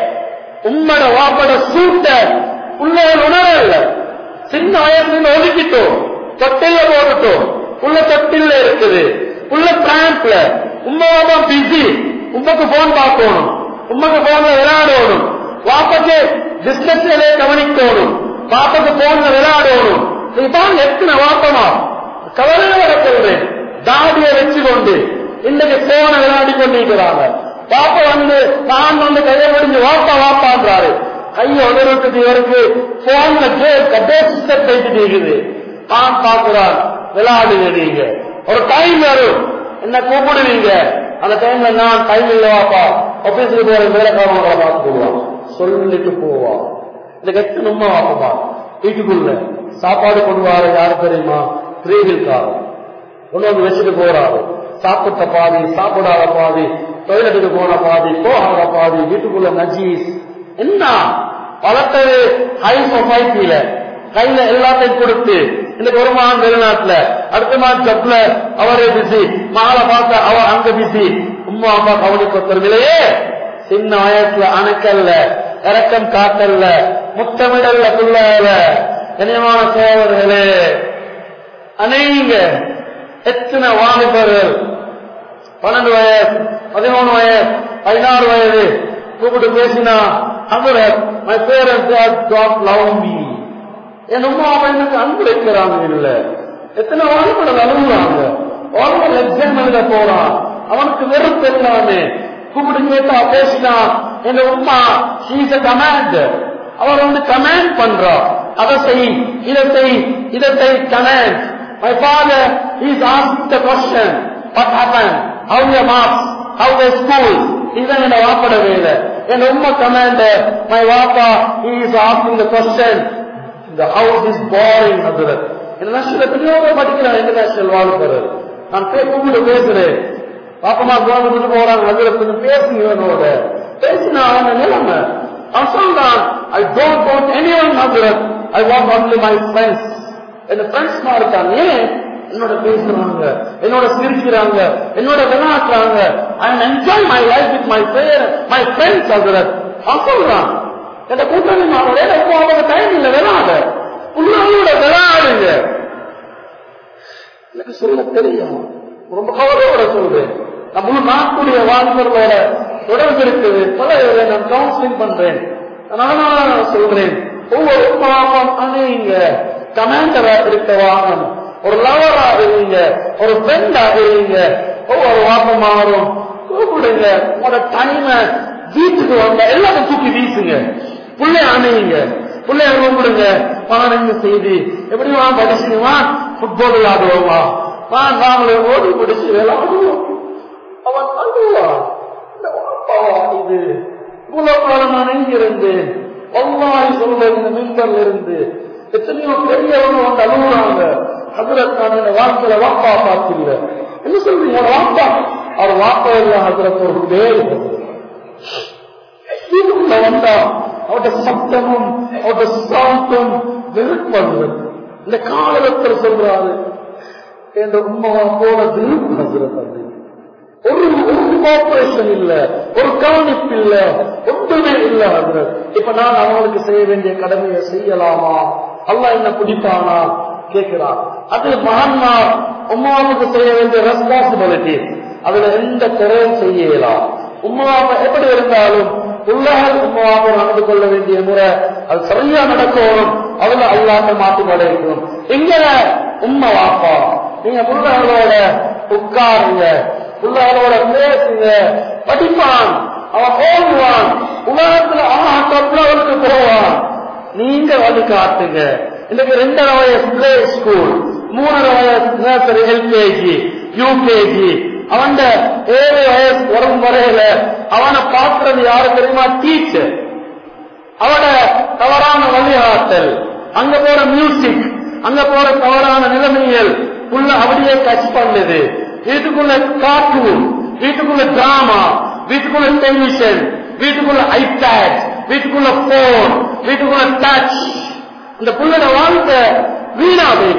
Speaker 1: உம்மட வாப்பட சூட்ட உள்ள உணரல. சின்ன வயசுல ஒதுக்கிட்டோம், தொட்டில போட்டுட்டோம். உள்ள தொட்டில இருக்குது, உள்ள பிரான்ஸ்ல உண்மைதான் பிஸி. உண்மைக்கு போன் பார்க்கணும், உண்மைக்கு போன்ல விளையாடணும், வாப்பக்கு டிஸ்கஷனே கவனிக்கணும், பாப்பக்கு போன்ல விளையாடணும். இதுதான் எத்தனை வாப்பமா கவலையில வர சொல்றேன். தாடியை வச்சு கொண்டு இன்னைக்கு போன விளையாடி கொண்டிருக்கிறாங்க. பாப்ப வந்து நான் வந்து கையை முடிஞ்சு வாப்பா வாப்பான்றாரு. கையை உதவிட்டு இவருக்கு போன்ல பேசிட்டு இருக்குது. நான் பாக்குறான் விளையாடுங்க. நீங்க ஒரு டைம் வரும், என்ன கூப்பிடுவீங்க. அந்த டைம்ல நான் டைம் இல்ல வாப்பா ஆபீஸுக்கு போற வேலைக்காரங்களை பார்த்து போவான், சொல்லிட்டு போவான். இந்த கட்டு நம்ம வாப்பா வீட்டுக்குள்ள சாப்பாடு கொண்டு வர யாரு தெரியுமா? த்ரீவில்காரன் கொண்டு வந்து வச்சுட்டு போறாரு. சாப்பிட்ட பாதி, சாப்பிடாத பாதி, டொய்லெட்டுக்கு போன பாதி, போகாத பாதி, வீட்டுக்குள்ள நஜீஸ். என்ன வளர்த்தது ஹை சொசைட்டியில கையில எல்லாத்தையும் கொடுத்து. இன்னைக்கு ஒரு மாதம் வெளிநாட்டுல, அடுத்த மாதம் ஜப்ல அவரே பிசி, மகளை பார்த்த அவர் அங்க பிசி. உம்மா அப்பா கவனிக்கொத்தவில்லையே. சின்ன வயசுல அணைக்கல்ல, இறக்கம் காட்டல்ல, முத்தமிடல்ல, பிள்ளைல. கனியமான சோழர்களே, அநேக எத்தனை வாலிபர்கள் பன்னெண்டு வயசு, பதிமூணு வயசு, பதினாறு வயது கூப்பிட்டு பேசினா, அவர் my parents dad love me, என் உமா எனக்கு அன்பு வைக்கிறாங்க. இல்ல எத்தனை வாலிபர்கள் அழுகுறாங்க. வாலிபர் எக்ஸாம் எழுத போறான், அவனுக்கு வெறுப்பு எல்லாமே. கூப்பிட்டு கேட்டா பேசினா, என் உமா ஷீஸ் எ கமாண்ட், அவர் வந்து கமாண்ட் பண்றார். அதை செய், இதை செய், இதை செய், command. My father is asked the question, what happened? How your marks? How the school? இதுதான் என்ன வாப்பட வேலை. என் உம்மா கமாண்டர், my வாப்பா he is asking the question, the house is boring. ஹஜ்ரத் இன்டர்நேஷனல் பெரியவங்க படிக்கிறாங்க, இன்டர்நேஷனல் வாழ்க்கை. நான் கூப்பிட்டு பேசுறேன், பாப்பமா கோவிட்டு போறாங்க. ஹஜ்ரத் கொஞ்சம் பேசுங்க, இவனோட பேசினா அவன நிலைமை. அவன் சொல்றான், I don't want anyone ஹஜ்ரத், I want only my friends. என்ன ஃப்ரெண்ட்ஸ் மா இருக்காங்க. ஏன் என்னோட பேசுறாங்க, என்னோட சிரிக்கிறாங்க, என்னோட விளையாடுறாங்க. I enjoy my life with my my friends. ஹஜ்ரத் அவன் சொல்றான், இந்த கூட்டணி மாவோட அவங்க டைம் இல்ல விளையாட, உள்ளோட விளையாடுங்க. எனக்கு சொல்ல தெரியும், ரொம்ப கவலையோட சொல்றேன். நம்ம நாட்டுடைய வாழ்க்கையோட தொடர்பு இருக்குது. பல நான் கவுன்சிலிங் பண்றேன். அதனால நான் சொல்றேன், ஒவ்வொரு பாவம் அணையுங்க, கமாண்டரா இருக்க வாங்கணும், ஒரு லவரா இருங்க, ஒரு ஃப்ரெண்டா இருங்க. ஒவ்வொரு வாப்பம் மாறும் கூப்பிடுங்க. உங்களோட டைம வீட்டுக்கு வந்த எல்லாரும் தூக்கி வீசுங்க, பிள்ளை அணையுங்க, பிள்ளைய கூப்பிடுங்க. பதினஞ்சு செய்தி எப்படி வா படிச்சுமா, ஃபுட்பால் விளையாடுவோமா, வா நாமளே ஓடி பிடிச்சு விளையாடுவோம். அவன் அழுவான், இது இவ்வளவு காலம் நான் எங்கிருந்தேன் அல்லாஹ் சொல்ல இந்த மிம்பர்ல இருந்து எத்தனையோ பெரியவங்க வந்து அழுகுறாங்க. ஹஜ்ரத் நான் இந்த வாழ்க்கையில வாப்பா பார்க்கல. என்ன சொல்றீங்க வாப்பா? அவர் வாப்பா இல்ல ஹஜ்ரத், ஒரு பேர் வீட்டுக்குள்ள வந்தா அவட்ட அவட சத்தமும் அவட சவுண்டும் வெறுப்படுவது. இந்த காலத்தில் சொல்றாரு என்ற உண்மையா போல விருப்பம். ஒரு ஒரு கோஆபரேஷன் இல்ல, ஒரு கவனிப்பு இல்ல, ஒன்றுமே இல்ல. இப்ப நான் அவங்களுக்கு செய்ய வேண்டிய கடமையை செய்யலாமா? அல்லாஹ் என்ன பிடிப்பானா கேட்கிறான். அது மகன்மா உம்மாவுக்கு செய்ய வேண்டிய ரெஸ்பான்சிபிலிட்டி. அதுல எந்த குறையும் செய்யலாம். உம்மாவை எப்படி இருந்தாலும் உள்ளால் உம்மாவை நடந்து கொள்ள வேண்டிய முறை அது சரியா நடக்கணும். அதுல அல்லாஹ் மாற்றி அடையணும். எங்க உம்மா வாப்பா நீங்க புள்ளகளோட உட்காருங்க, புள்ளகளோட பேசுங்க, படிப்பான், அவன் ஓடுவான், உலகத்துல அவனுக்கு போவான். நீங்க வழி காட்டுங்க. இன்னைக்கு ரெண்டரை வயசு பிளே ஸ்கூல், மூணரை வயசு நர்சரி, எல்கேஜி, யூகேஜி, அவன் ஏழு வயசு வரும் வரையில அவனை பார்க்கறது யாரு தெரியுமா? டீச்சர். அவட தவறான வழிகாட்டல், அங்க போற மியூசிக், அங்க போற தவறான நிலைமைகள் உள்ள அப்படியே டச் பண்ணுது. வீட்டுக்குள்ள கார்ட்டூன், வீட்டுக்குள்ள டிராமா, வீட்டுக்குள்ள டெலிவிஷன், வீட்டுக்குள்ள ஐபேட், வீட்டுக்குள்ள போன், வீட்டுக்குள்ள டச். இந்த புள்ளட வாழ்க்கை வீணாது.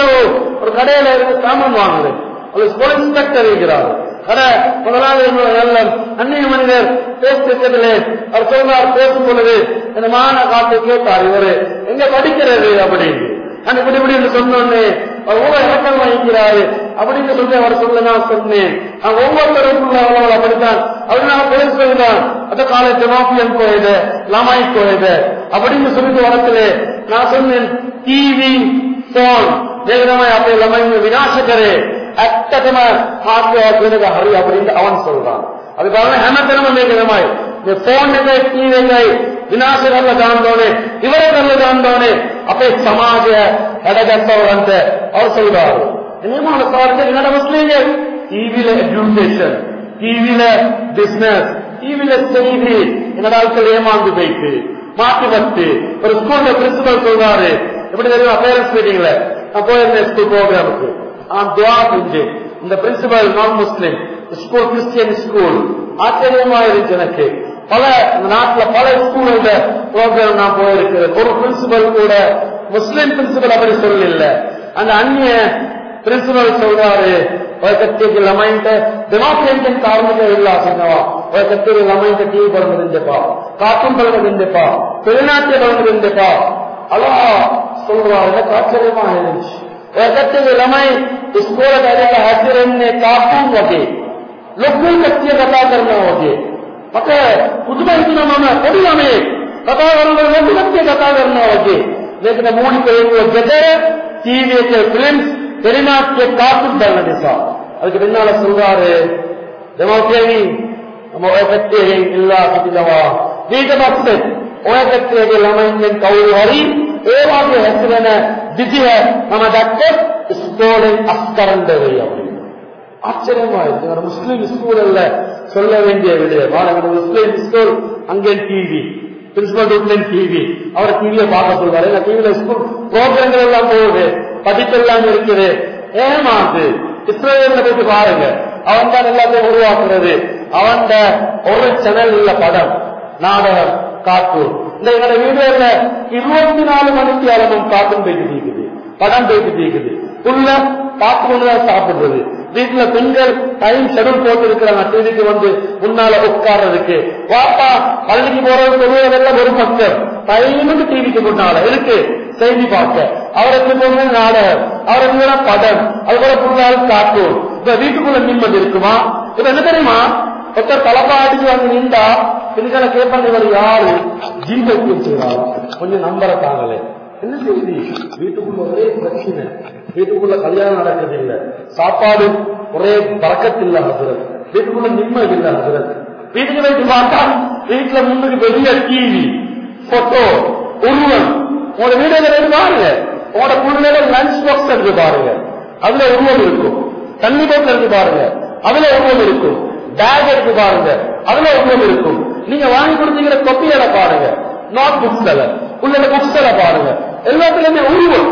Speaker 1: ஒரு கடையில இருந்து சாமான் வாங்குது, இன்ஸ்பெக்டர் இருக்கிறார். முதலாவது அந்நிய மனிதர் பேசுறதுல அவர் சொல்றார், பேசும் பொழுது இந்த மான காட்டு கேட்டார், இவரு எங்க படிக்கிறது அப்படின்னு. அந்த இப்படி இப்படி சொன்னோன்னு அவர் ஒவ்வொரு இலக்கம் வகிக்கிறாரு அப்படின்னு சொல்லி அவர் சொல்ல நான் சொன்னேன். நான் ஒவ்வொருத்தரும் அப்படித்தான் அவர் நான் பேர் சொல்லுதான் அந்த காலை ஜமாபியன் கோயிது, லாமாய் கோயிது அப்படின்னு சொல்லிட்டு வரத்துல நான் சொன்னேன் டிவி போன் வேகமாய் அப்படி லமாய் விநாசகரே அத்தகமா ஹாக்கு ஹரி அப்படின்னு அவன் சொல்றான். அது காரணம் ஹேமத்தினமும் வேகமாய் போன் டிவி ವಿನಾಶಗಲ್ಲ ದಾಂಡೋನೆ ಇವರಗಲ್ಲ ದಾಂಡೋನೆ ಅಪೇ ಸಮಾಜ ಎಡಗಟ್ಟವರಂತೆ ಅವ್ರು சொல்றாரு. என்ன சார்ந்து என்னோட முஸ்லீம்கள் டிவியில எஜுகேஷன், டிவியில பிசினஸ், டிவியில செய்தி என்னோட ஆட்கள் ஏமாந்து போயிட்டு மாற்றி வச்சு ஒரு ஸ்கூல்ல பிரின்சிபல் சொல்றாரு. எப்படி தெரியுமா? பேரண்ட்ஸ் மீட்டிங்ல நான் போயிருந்தேன் ஸ்கூல் ப்ரோக்ராமுக்கு. நான் துவா செஞ்சு இந்த பிரின்சிபல் நான் முஸ்லிம் ஸ்கூல், கிறிஸ்டியன் ஸ்கூல். ஆச்சரியமா இருந்துச்சு எனக்கு. பல நாட்டுல பல ஸ்கூலோட ப்ரோக்ராம் நான் போயிருக்கிறேன். ஒரு பிரின்சிபல் கூட முஸ்லிம் பிரின்சிபல் அப்படி சொல்லல. அந்த அந்நிய பிரின்சிபல் சொல்றாரு, கத்திக்கு லமைன்ட்டு டெமோக்ரேட்டின் காரணமே இல்ல சின்னவா கத்திரி லமைன்ட்டு டிவி பழந்துருந்தப்பா, காட்டும் பழந்துருந்தப்பா, வெளிநாட்டிய பழந்துருந்தப்பா அலா சொல்றாரு. எனக்கு ஆச்சரியமா இருந்துச்சு. கத்திரி லமை ஸ்கூல கதையில ஹசிரன்னு காட்டும் வகை லொக்கு கத்திய கதா கர்னா வகை ಮತ್ತೆ ಕುಟುಂಬ ಕೊಡಿಯಾಮೆ ಕಥಾಗಾರಗಳು ವಿಲಕ್ಷ್ಯ ಕಥಾಗಾರನವಾಗಿ ಲೇಖನ ಮೂಡಿಕೊಳ್ಳುವ ಜೊತೆ டிவிக்கு பிலிம்ஸ் வெளிநாட்டிய காத்து தரணிசா. அதுக்கு பின்னால சொல்றாரு டெமோக்ரேசி நம்ம உலகத்தேகை இல்லா குதிலவா வீட்டு பக்தர் உலகத்தேகை லமையின் கவுரி ஹரி ஏவாகிய ಹೆಸರಿನ ದಿದಿಯ ನಮ್ಮ ಡಾಕ್ಟರ್ ஸ்கூலின் அஸ்கரண்டவை அப்படி ஆச்சரியமா இருக்கு. முஸ்லீம் ஸ்கூல் அல்ல சொல்ல வேண்டிய விடயம். முஸ்லீம் ஸ்கூல் அங்கே டிவி, பிரின்சிபல் ரூம்ல டிவி, அவர் டிவியை பார்க்க சொல்றாரு. டிவியில ஸ்கூல் ப்ரோக்ராம்கள் எல்லாம் போகுது, படிப்பெல்லாம் இருக்குது. ஏமாந்து இஸ்ரேல்ல போயிட்டு பாருங்க, அவன் தான் எல்லாத்தையும் உருவாக்குறது. அவன் ஒரு சேனல் இல்ல படம், நாடகம், கார்ட்டூன். இந்த எங்களோட வீடுல இருபத்தி நாலு மணிக்கு அளவும் கார்ட்டூன் போயிட்டு தீக்குது, படம் போயிட்டு தீக்குது. உள்ள பார்த்து கொண்டுதான் சாப்பிடுறது. வீட்டுல பெண்கள் டைம் ஷெடியூல் போட்டு இருக்கிறாங்க டிவிக்கு வந்து முன்னால உட்கார்றதுக்கு. வாப்பா பள்ளிக்கு போறதுக்கு ஒருவரெல்லாம் ஒரு பக்கம் டைமுக்கு டிவிக்கு முன்னால இருக்கு செய்தி பார்க்க. அவருக்கு போன நாடகம், அவருக்கு படம், அதுபோல புள்ளாலும் காட்டும். இப்ப வீட்டுக்குள்ள நிம்மதி இருக்குமா? இப்ப என்ன தெரியுமா? ஒருத்தர் தலைப்பாடிக்கு வந்து நின்றா பெண்களை கேட்பாங்க, இவர் யாரு ஜீவத்தியம் செய்வாங்க, கொஞ்சம் நம்பரை தாங்களே. என்ன செய்தி? வீட்டுக்குள்ள ஒரே பிரச்சனை, வீட்டுக்குள்ள கல்யாணம் நடக்குது இல்ல, சாப்பாடு ஒரே பறக்கத்து இல்ல ஹசரத், வீட்டுக்குள்ள நிம்மதி இல்ல ஹசரத். வீட்டுக்கு வைத்து பார்த்தா வீட்டுல முன்னுக்கு பெரிய டிவி, போட்டோ, உருவம். உங்களோட வீடுகள் எடுத்து பாருங்க, உங்களோட குழந்தைல லஞ்ச் பாக்ஸ் எடுத்து பாருங்க, அதுல உருவம் இருக்கும். தண்ணி போட்டு எடுத்து பாருங்க, அதுல உருவம் இருக்கும். பேக் எடுத்து பாருங்க, அதுல உருவம் இருக்கும். நீங்க வாங்கி கொடுத்தீங்கிற கொப்பியில பாருங்க, நோட் புக்ஸ்ல உள்ள புக்ஸ்ல பாருங்க, எல்லாத்துலயுமே உருவம்.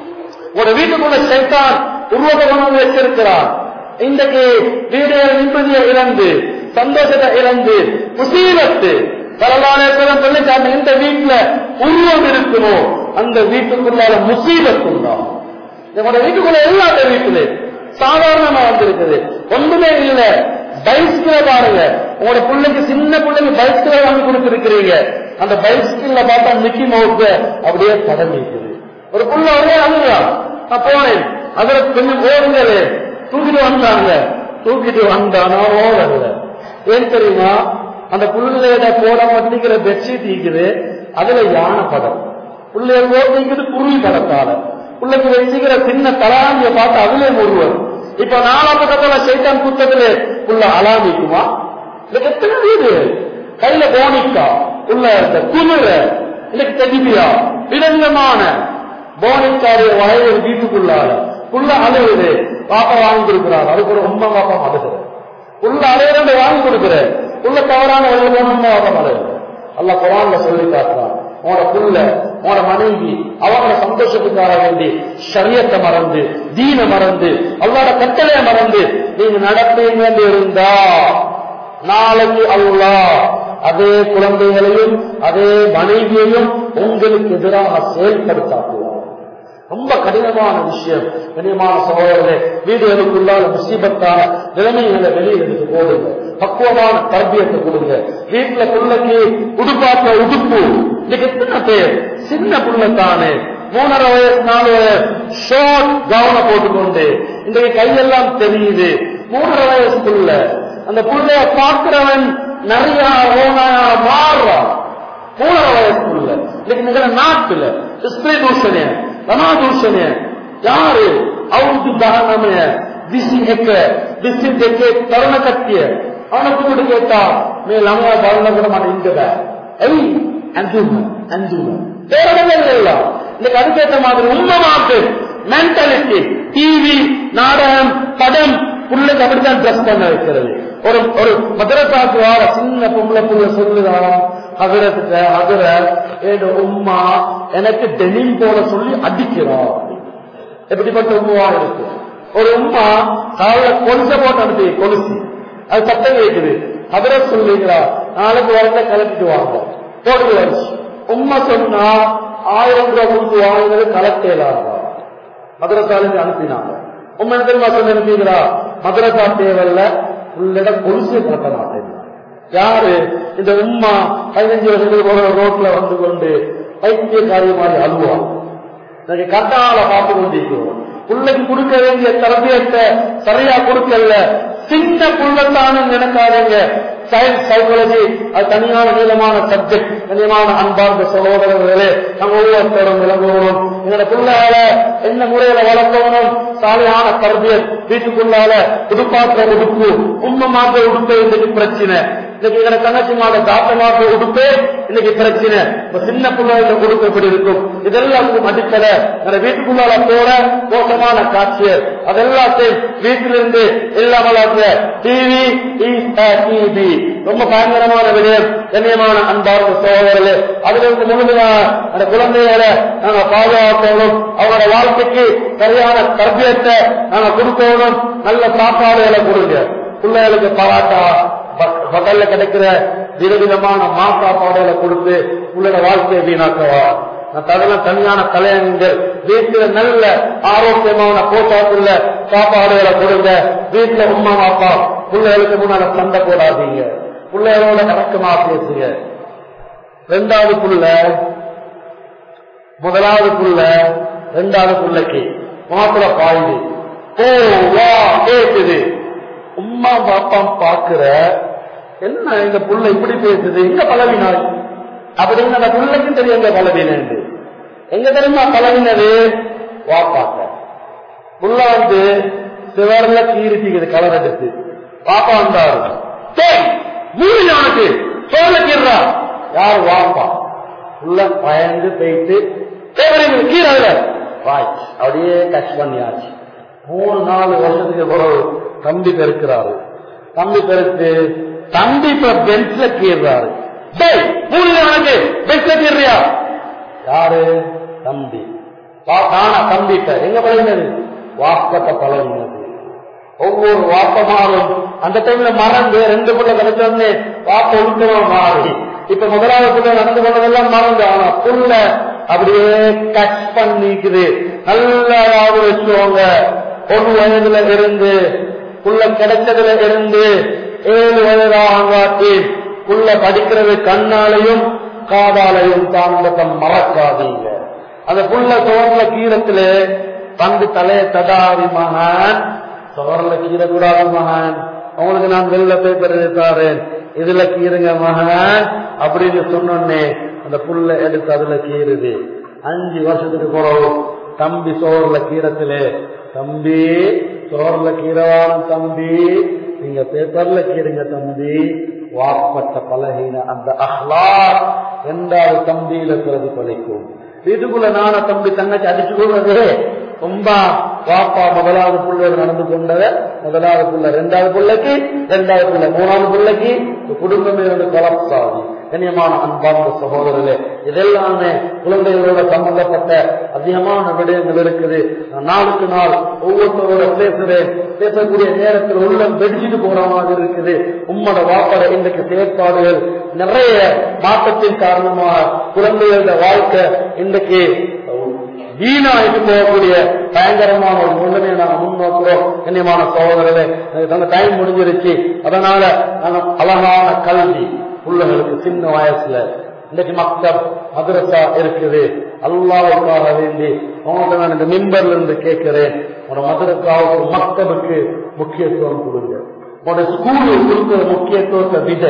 Speaker 1: ஒரு வீட்டுக்குள்ள சைத்தான் உருவத்தை கொண்டு வச்சிருக்கிறான். இன்றைக்கு வீடு நிம்மதியை இழந்து, சந்தோஷத்தை இழந்து, முசீபத்து பரவாயில்ல சொல்லிட்டாங்க, இந்த வீட்டுல உருவம் இருக்குமோ அந்த வீட்டுக்குள்ளால முசீபத் உண்டாகும். நம்முடைய வீட்டுக்குள்ள எல்லாத்த வீட்டுல சாதாரணமா வந்திருக்குது, ஒன்றுமே இல்ல. பைஸ்கிள பாருங்க, உங்களோட பிள்ளைக்கு சின்ன பிள்ளைக்கு பைஸ்கிள வாங்கி கொடுத்திருக்கிறீங்க, அந்த பைஸ்கிள்ல பார்த்தா மிக்கி மவுஸ் அப்படியே படம் இருக்குது. ஒரு புள்ள ஒரே அழுகா, நான் போனேன், அதுல கொஞ்சம் ஓடுங்களே, தூக்கிட்டு வந்தாங்க, தூக்கிட்டு வந்தானா ஓடல. ஏன் தெரியுமா, அந்த புள்ளையிட போட மாட்டேங்கிற பெட்ஷீட் இருக்குது, அதுல யானை படம், புள்ளைய போட்டிங்கிறது குருவி படத்தால, பிள்ளைக்கு வச்சுக்கிற சின்ன தலாண்டிய பார்த்து அதுல முருவன். இப்ப நாலாம் பக்கத்துல சைத்தான் புத்தகத்துல உள்ள அலாமிக்குமா, இதுக்கு எத்தனை வீடு கையில போனிக்கா உள்ள குதிரை, இன்னைக்கு தெகிபியா விதவிதமான போனிக்காரிய வயது வீட்டுக்குள்ளால புள்ள அழுகுது, பாப்பா வாங்கி கொடுக்கிறார், அதுக்கு ஒரு உண்மை பாப்பா அழுகுற, உள்ள அலையிறந்து வாங்கி கொடுக்குற, உள்ள தவறான உண்மை பாப்பா அழுகுற. அல்ல குரான்ல சொல்லி காட்டுறான், உன புள்ள உன மனைவி அவங்கள சந்தோஷத்துக்காக வேண்டி ஷரியத்தை மறந்து தீன மறந்து அல்லாஹ்வுடைய கட்டளையை மறந்து நீங்க நடப்பீங்க இருந்தா நாளைக்கு அல்லாஹ் அதே குழந்தைகளையும் அதே மனைவியையும் உங்களுக்கு எதிராக செயல்படுத்தாக்குவார். ரொம்ப கடினமான விஷயம். கடினமான சகோதரர்களே, வீடுகளுக்குள்ளால முசீபத்தான நிலைமைகளை வெளியே எடுத்து போடுங்க, பக்குவமான தர்பியத்தை கொடுங்க. வீட்டுல பிள்ளைக்கு உடுப்பாக்க உடுப்பு, இன்னைக்கு எத்தனை பேர் சின்ன புள்ளத்தானே மூணரை வயசு நாலு வயசு ஷார்ட் கவனம் போட்டுக்கொண்டு இன்றைக்கு கையெல்லாம் தெரியுது. மூணரை வயசு புள்ள, அந்த புள்ளைய பார்க்கிறவன் நிறைய ஓனாயா மாறுறான். மூணரை வயசு புள்ள இன்னைக்கு நிகழ நாட்டுல ஸ்திரீ தூஷணிய தனாதூஷணிய யாரு அவுது தகனமய விசி ஹெக்க விசி தெக்க தருண கத்திய அவனை கூப்பிட்டு கேட்டா மே நம்ம பலன கூட மாட்டேன் இங்க ஐ அஞ்சும அஞ்சும பேரடங்கள் எல்லாம் இன்னைக்கு அதுக்கேற்ற மாதிரி உண்மை மாட்டு மென்டாலிட்டி டிவி நாடகம் படம் புள்ளைக்கு அப்படித்தான் ட்ரெஸ் பண்ண வைக்கிறது. ஒரு ஒரு மதரசாக்கு வார சின்ன பொம்பளை புள்ள சொல்லுதான் ஹதரத்துக்க ஹதர ஏதோ உம்மா எனக்கு டெனிம் போட சொல்லி அடிக்கிறோம். எப்படிப்பட்ட உண்மைவா இருக்கு. ஒரு உம்மா காலைல கொலுசை போட்டு அனுப்பி கொலுசி அது சட்டம் கேட்குது, ஹதரத் சொல்லுங்களா நாளைக்கு வரல கலப்பிட்டு வாங்க போட்டு வருஷம். உம்மா சொன்னா ஆயிரம் ரூபாய் கொடுத்து வாங்கினது கலக்கேலாங்க. மதரசாலுக்கு அனுப்பினாங்க. உண்மை தெரியுமா சொல்லி அனுப்பிங்களா, மதரசா தேவையில்ல உள்ளிடம் கொலுசை போட்ட மாட்டேன். யாரு இந்த உம்மா பதினஞ்சு வருஷத்துக்கு ரோட்ல வந்து கொண்டு பைத்திய காரியமாக அழுவான். கட்டால பார்த்து கொண்டிருக்கிறோம். பிள்ளைக்கு கொடுக்க வேண்டிய தரபியத்தை சரியா கொடுக்கல. சின்ன புள்ளத்தானு நினைக்காதீங்க. சயின்ஸ் சைக்காலஜி அது தனியான நீளமான சப்ஜெக்ட். கனியமான அன்பார்ந்த சகோதரர்களே, நம்ம ஒவ்வொருத்தரும் விளங்குவோம். எங்களோட பிள்ளையால என்ன முறையில வளர்க்கணும், சாலையான தர்பியத், வீட்டுக்குள்ளால உடுப்பாற்ற உடுப்பு உண்மை மாற்ற உடுப்பு இன்னைக்கு பிரச்சனை. இன்னைக்கு எங்களை தங்கச்சி மாத தாத்த மாற்ற உடுப்பு இன்னைக்கு பிரச்சனை. சின்ன பிள்ளைகள உடுப்பு எப்படி இருக்கும், இதெல்லாம் அடிப்படை. வீட்டுக்குள்ளால போற மோசமான காட்சியர் அதெல்லாத்தையும் வீட்டிலிருந்து இல்லாமல் டிவி டிவி ரொம்ப பயங்கரமான விடயம். கண்ணியமான அன்பார்ந்த சகோதரர்களே, அதிலிருந்து முழுமையாக அந்த குழந்தைகளை நாங்க பாதுகாக்கணும். அவங்களோட வாழ்க்கைக்கு சரியான தர்பியத்தை நாங்க கொடுக்கணும். நல்ல சாப்பாடுகளை கொடுங்க. பிள்ளைகளுக்கு பராட்டா பகல்ல கிடைக்கிற விதவிதமான மா சாப்பாடுகளை கொடுத்து உங்களோட வாழ்க்கையை வீணாக்கவா. அதெல்லாம் தனியான கலைஞர்கள். வீட்டுல நல்ல ஆரோக்கியமான போட்டாக்குள்ள சாப்பாடுகளை கொடுங்க. வீட்டுல உமா அப்பா பிள்ளைகளுக்கு முன்னால சண்டை போடாதீங்க. பிள்ளைகளோட கணக்கமா பேசுங்க. ரெண்டாவது புள்ள முதலாவது புள்ள ரெண்டாவது புள்ளைக்கு மாத்திர பாயுது, ஓ வா கேக்குது. உம்மா பாப்பா பாக்குற என்ன இந்த புள்ள இப்படி பேசுது, எங்க பழவினாய் அப்படின்னு அந்த புள்ளைக்கும் தெரியும் எங்க பழவினு. எங்க தெரியுமா பழவினது, வாப்பாக்க புள்ள வந்து சிவர்ல கீரிட்டிக்குது கலர் எடுத்து. பாப்பா வந்தாரு, மூணு சோழ கீறா யாரு வாப்பா. புள்ள பயந்து போயிட்டு கீரை வாய் அப்படியே கஷ் பண்ணியாச்சு. மூணு நாலு வருஷத்துக்கு பிறகு தம்பி பெருக்கிறாரு. தம்பி பெருக்கு தம்பி இப்ப பெஞ்ச்ல கீறாரு. மூணு நாளைக்கு பெஞ்ச்ல கீறியா யாரு தம்பி. தானா தம்பிட்ட எங்க பழகினது, வாப்பட்ட பழகினது. ஒவ்வொரு வாப்பமாறும் அந்த டைம்ல மறந்து ரெண்டு புள்ள கிடைச்சோடனே வாப்ப ஒழுக்கமா மாறி இப்ப முதலாவது புள்ள நடந்து கொண்டதெல்லாம் மறந்து ஆனா புள்ள அப்படியே கட் பண்ணிக்குது. நல்லா யாரும் வச்சுக்கோங்க, ஒரு வயதுல இருந்து புள்ள கிடைச்சதுல இருந்து ஏழு வயதாகாட்டி புள்ள படிக்கிறது கண்ணாலையும் காதாலையும் தாண்டத்தை மறக்காதீங்க. அந்த புள்ள சோர்ல கீழத்துல பந்து தலைய தடாவி மகன், சோர்ல கீரை கூடாத மகன், அவங்களுக்கு நான் வெள்ள பேப்பர் தாரேன், இதுல கீருங்க மகன் அப்படின்னு சொன்னோன்னே அந்த புள்ள எடுத்து அதுல கீறுது. அஞ்சு வருஷத்துக்கு பிறகு தம்பி சோர்ல கீரத்திலே, தம்பி சோர்ல கீரவான தம்பி, நீங்க பேப்பர்ல கீருங்க தம்பி, வாப்பட்ட பழகின அந்த அஹ்லாக் ரெண்டாவது தம்பியில பிரதிபலிக்கும். வீட்டுக்குள்ள நான தம்பி தங்கச்சி அடிச்சு கொள்றது ரொம்ப வாப்பா முதலாவது புள்ளோடு நடந்து கொண்டத முதலாவது புள்ள ரெண்டாவது பிள்ளைக்கு, ரெண்டாவது புள்ள மூணாவது பிள்ளைக்கு குடும்பமே வந்து கலப்சாதி. கண்ணியமான அன்பார்ந்த சகோதரர்களே, இதெல்லாமே குழந்தைகளோட சம்பந்தப்பட்ட அதிகமான விடயங்கள் இருக்குது. நாளுக்கு நாள் ஒவ்வொருத்தரோட பேசுறேன், பேசக்கூடிய நேரத்தில் உள்ள வெடிச்சிட்டு போற மாதிரி இருக்குது. உம்மோட வாப்பட இன்றைக்கு செயற்பாடுகள் நிறைய மாற்றத்தின் காரணமாக குழந்தைகளோட வாழ்க்கை இன்றைக்கு வீணாயிட்டு போகக்கூடிய பயங்கரமான ஒரு நிலைமையை நாங்கள் முன்னோக்கிறோம். கண்ணியமான சகோதரர்களே, அந்த டைம் முடிஞ்சிருச்சு. அதனால நாங்கள் அழகான கல்வி பிள்ளைகளுக்கு சின்ன வயசுல இன்னைக்கு மக்தப் மதரசா இருக்குது. அல்லாஹ்வுக்காக வேண்டி அவங்களுக்கு நான் இந்த மிம்பர்ல இருந்து கேட்கிறேன், உங்களோட மதரசாவுக்கு மக்தபுக்கு முக்கியத்துவம் கொடுங்க. உங்களோட ஸ்கூலுக்கு கொடுக்கிற முக்கியத்துவத்தை விட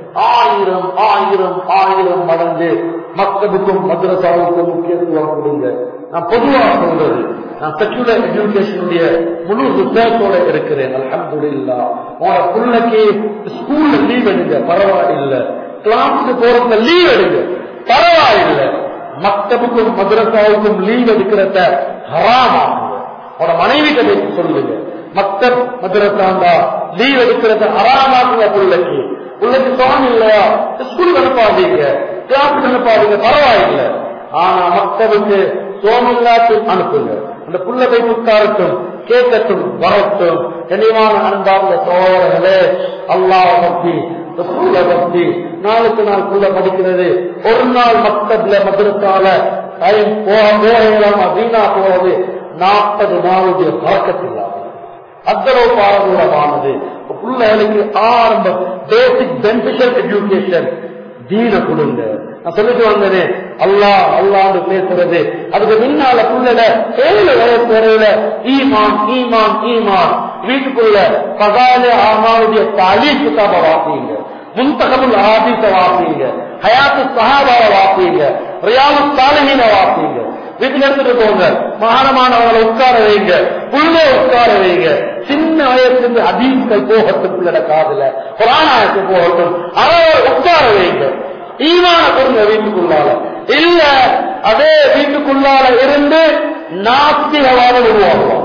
Speaker 1: ஆயிரம் ஆயிரம் ஆயிரம் மடங்கு மக்தபுக்கும் மதரசாவுக்கும் முக்கியத்துவம் கொடுங்க. நான் பொதுவாக சொல்றது, நான் செக்குலர் எஜுகேஷனுடைய முழு ரிசர்ச்சோட இருக்கிறேன். அல்ஹம்துலில்லாஹ். உங்களோட பிள்ளைக்கு ஸ்கூல்ல லீவ் எடுங்க, பரவாயில்லை. கிளாஸுக்கு போறதுல லீவ் எடுங்க, பரவாயில்லை. மக்தபுக்கும் மதரசாவுக்கும் லீவ் எடுக்கிறத ஹராமாக்குங்க. உங்களோட மனைவி கதை சொல்லுங்க, மக்தப் மதரசாண்டா லீவ் எடுக்கிறத ஹராமாக்குங்க. பிள்ளைக்கு பிள்ளைக்கு சோன் இல்லையா, ஸ்கூலுக்கு அனுப்பாதீங்க, கிளாஸுக்கு அனுப்பாதீங்க, பரவாயில்லை. ஆனா மக்தபுக்கு சோமில்லாத்து அனுப்புங்க. அந்த புள்ள போய் உட்காரட்டும், கேட்கட்டும், வரட்டும். கனிவான அன்பார்ந்த சோழர்களே, அல்லாஹ் பக்தி ரசூல பக்தி நாளுக்கு நாள் புள்ள படிக்கிறது. ஒரு நாள் மக்தப்ல மதரசால டைம் போக போகலாமா வீணா போவது நாற்பது நாளுடைய பழக்கத்தில்லாது அத்தளவு பாரதூரமானது. பிள்ளைகளுக்கு ஆரம்ப பேசிக் பெனிஃபிஷியல் எஜுகேஷன் தீன கொடுங்க. நான் சொல்லிட்டு வந்தேனே, அல்லாஹ் அல்லான்னு பேசுறது அதுக்கு முன்னால புள்ளல ஏழு வயசு வரையில ஈமான் ஈமான் ஈமான் வீட்டுக்குள்ள பகால ஆமாவுடைய தாலீம் கிதாப வாசிங்க, முன்தகபுல் ஹதீஸ வாசிங்க, ஹயாத்து ஸஹாபாவை வாசிங்க, ரியாது ஸாலிஹீன வாசிங்க. வீட்டுல எடுத்துட்டு போங்க, மகானமானவங்களை உட்கார வைங்க, புள்ளை உட்கார வைங்க. சின்ன வயசுல ஹதீஸ்கள் போகட்டும், புள்ளட காதுல குர்ஆனுக்கு போகட்டும், அதை உட்கார வைங்க. ஈமான கொடுங்க வீட்டுக்குள்ளால. இல்ல அதே வீட்டுக்குள்ளால இருந்து நாஸ்திகவாத உருவாகுவாங்க.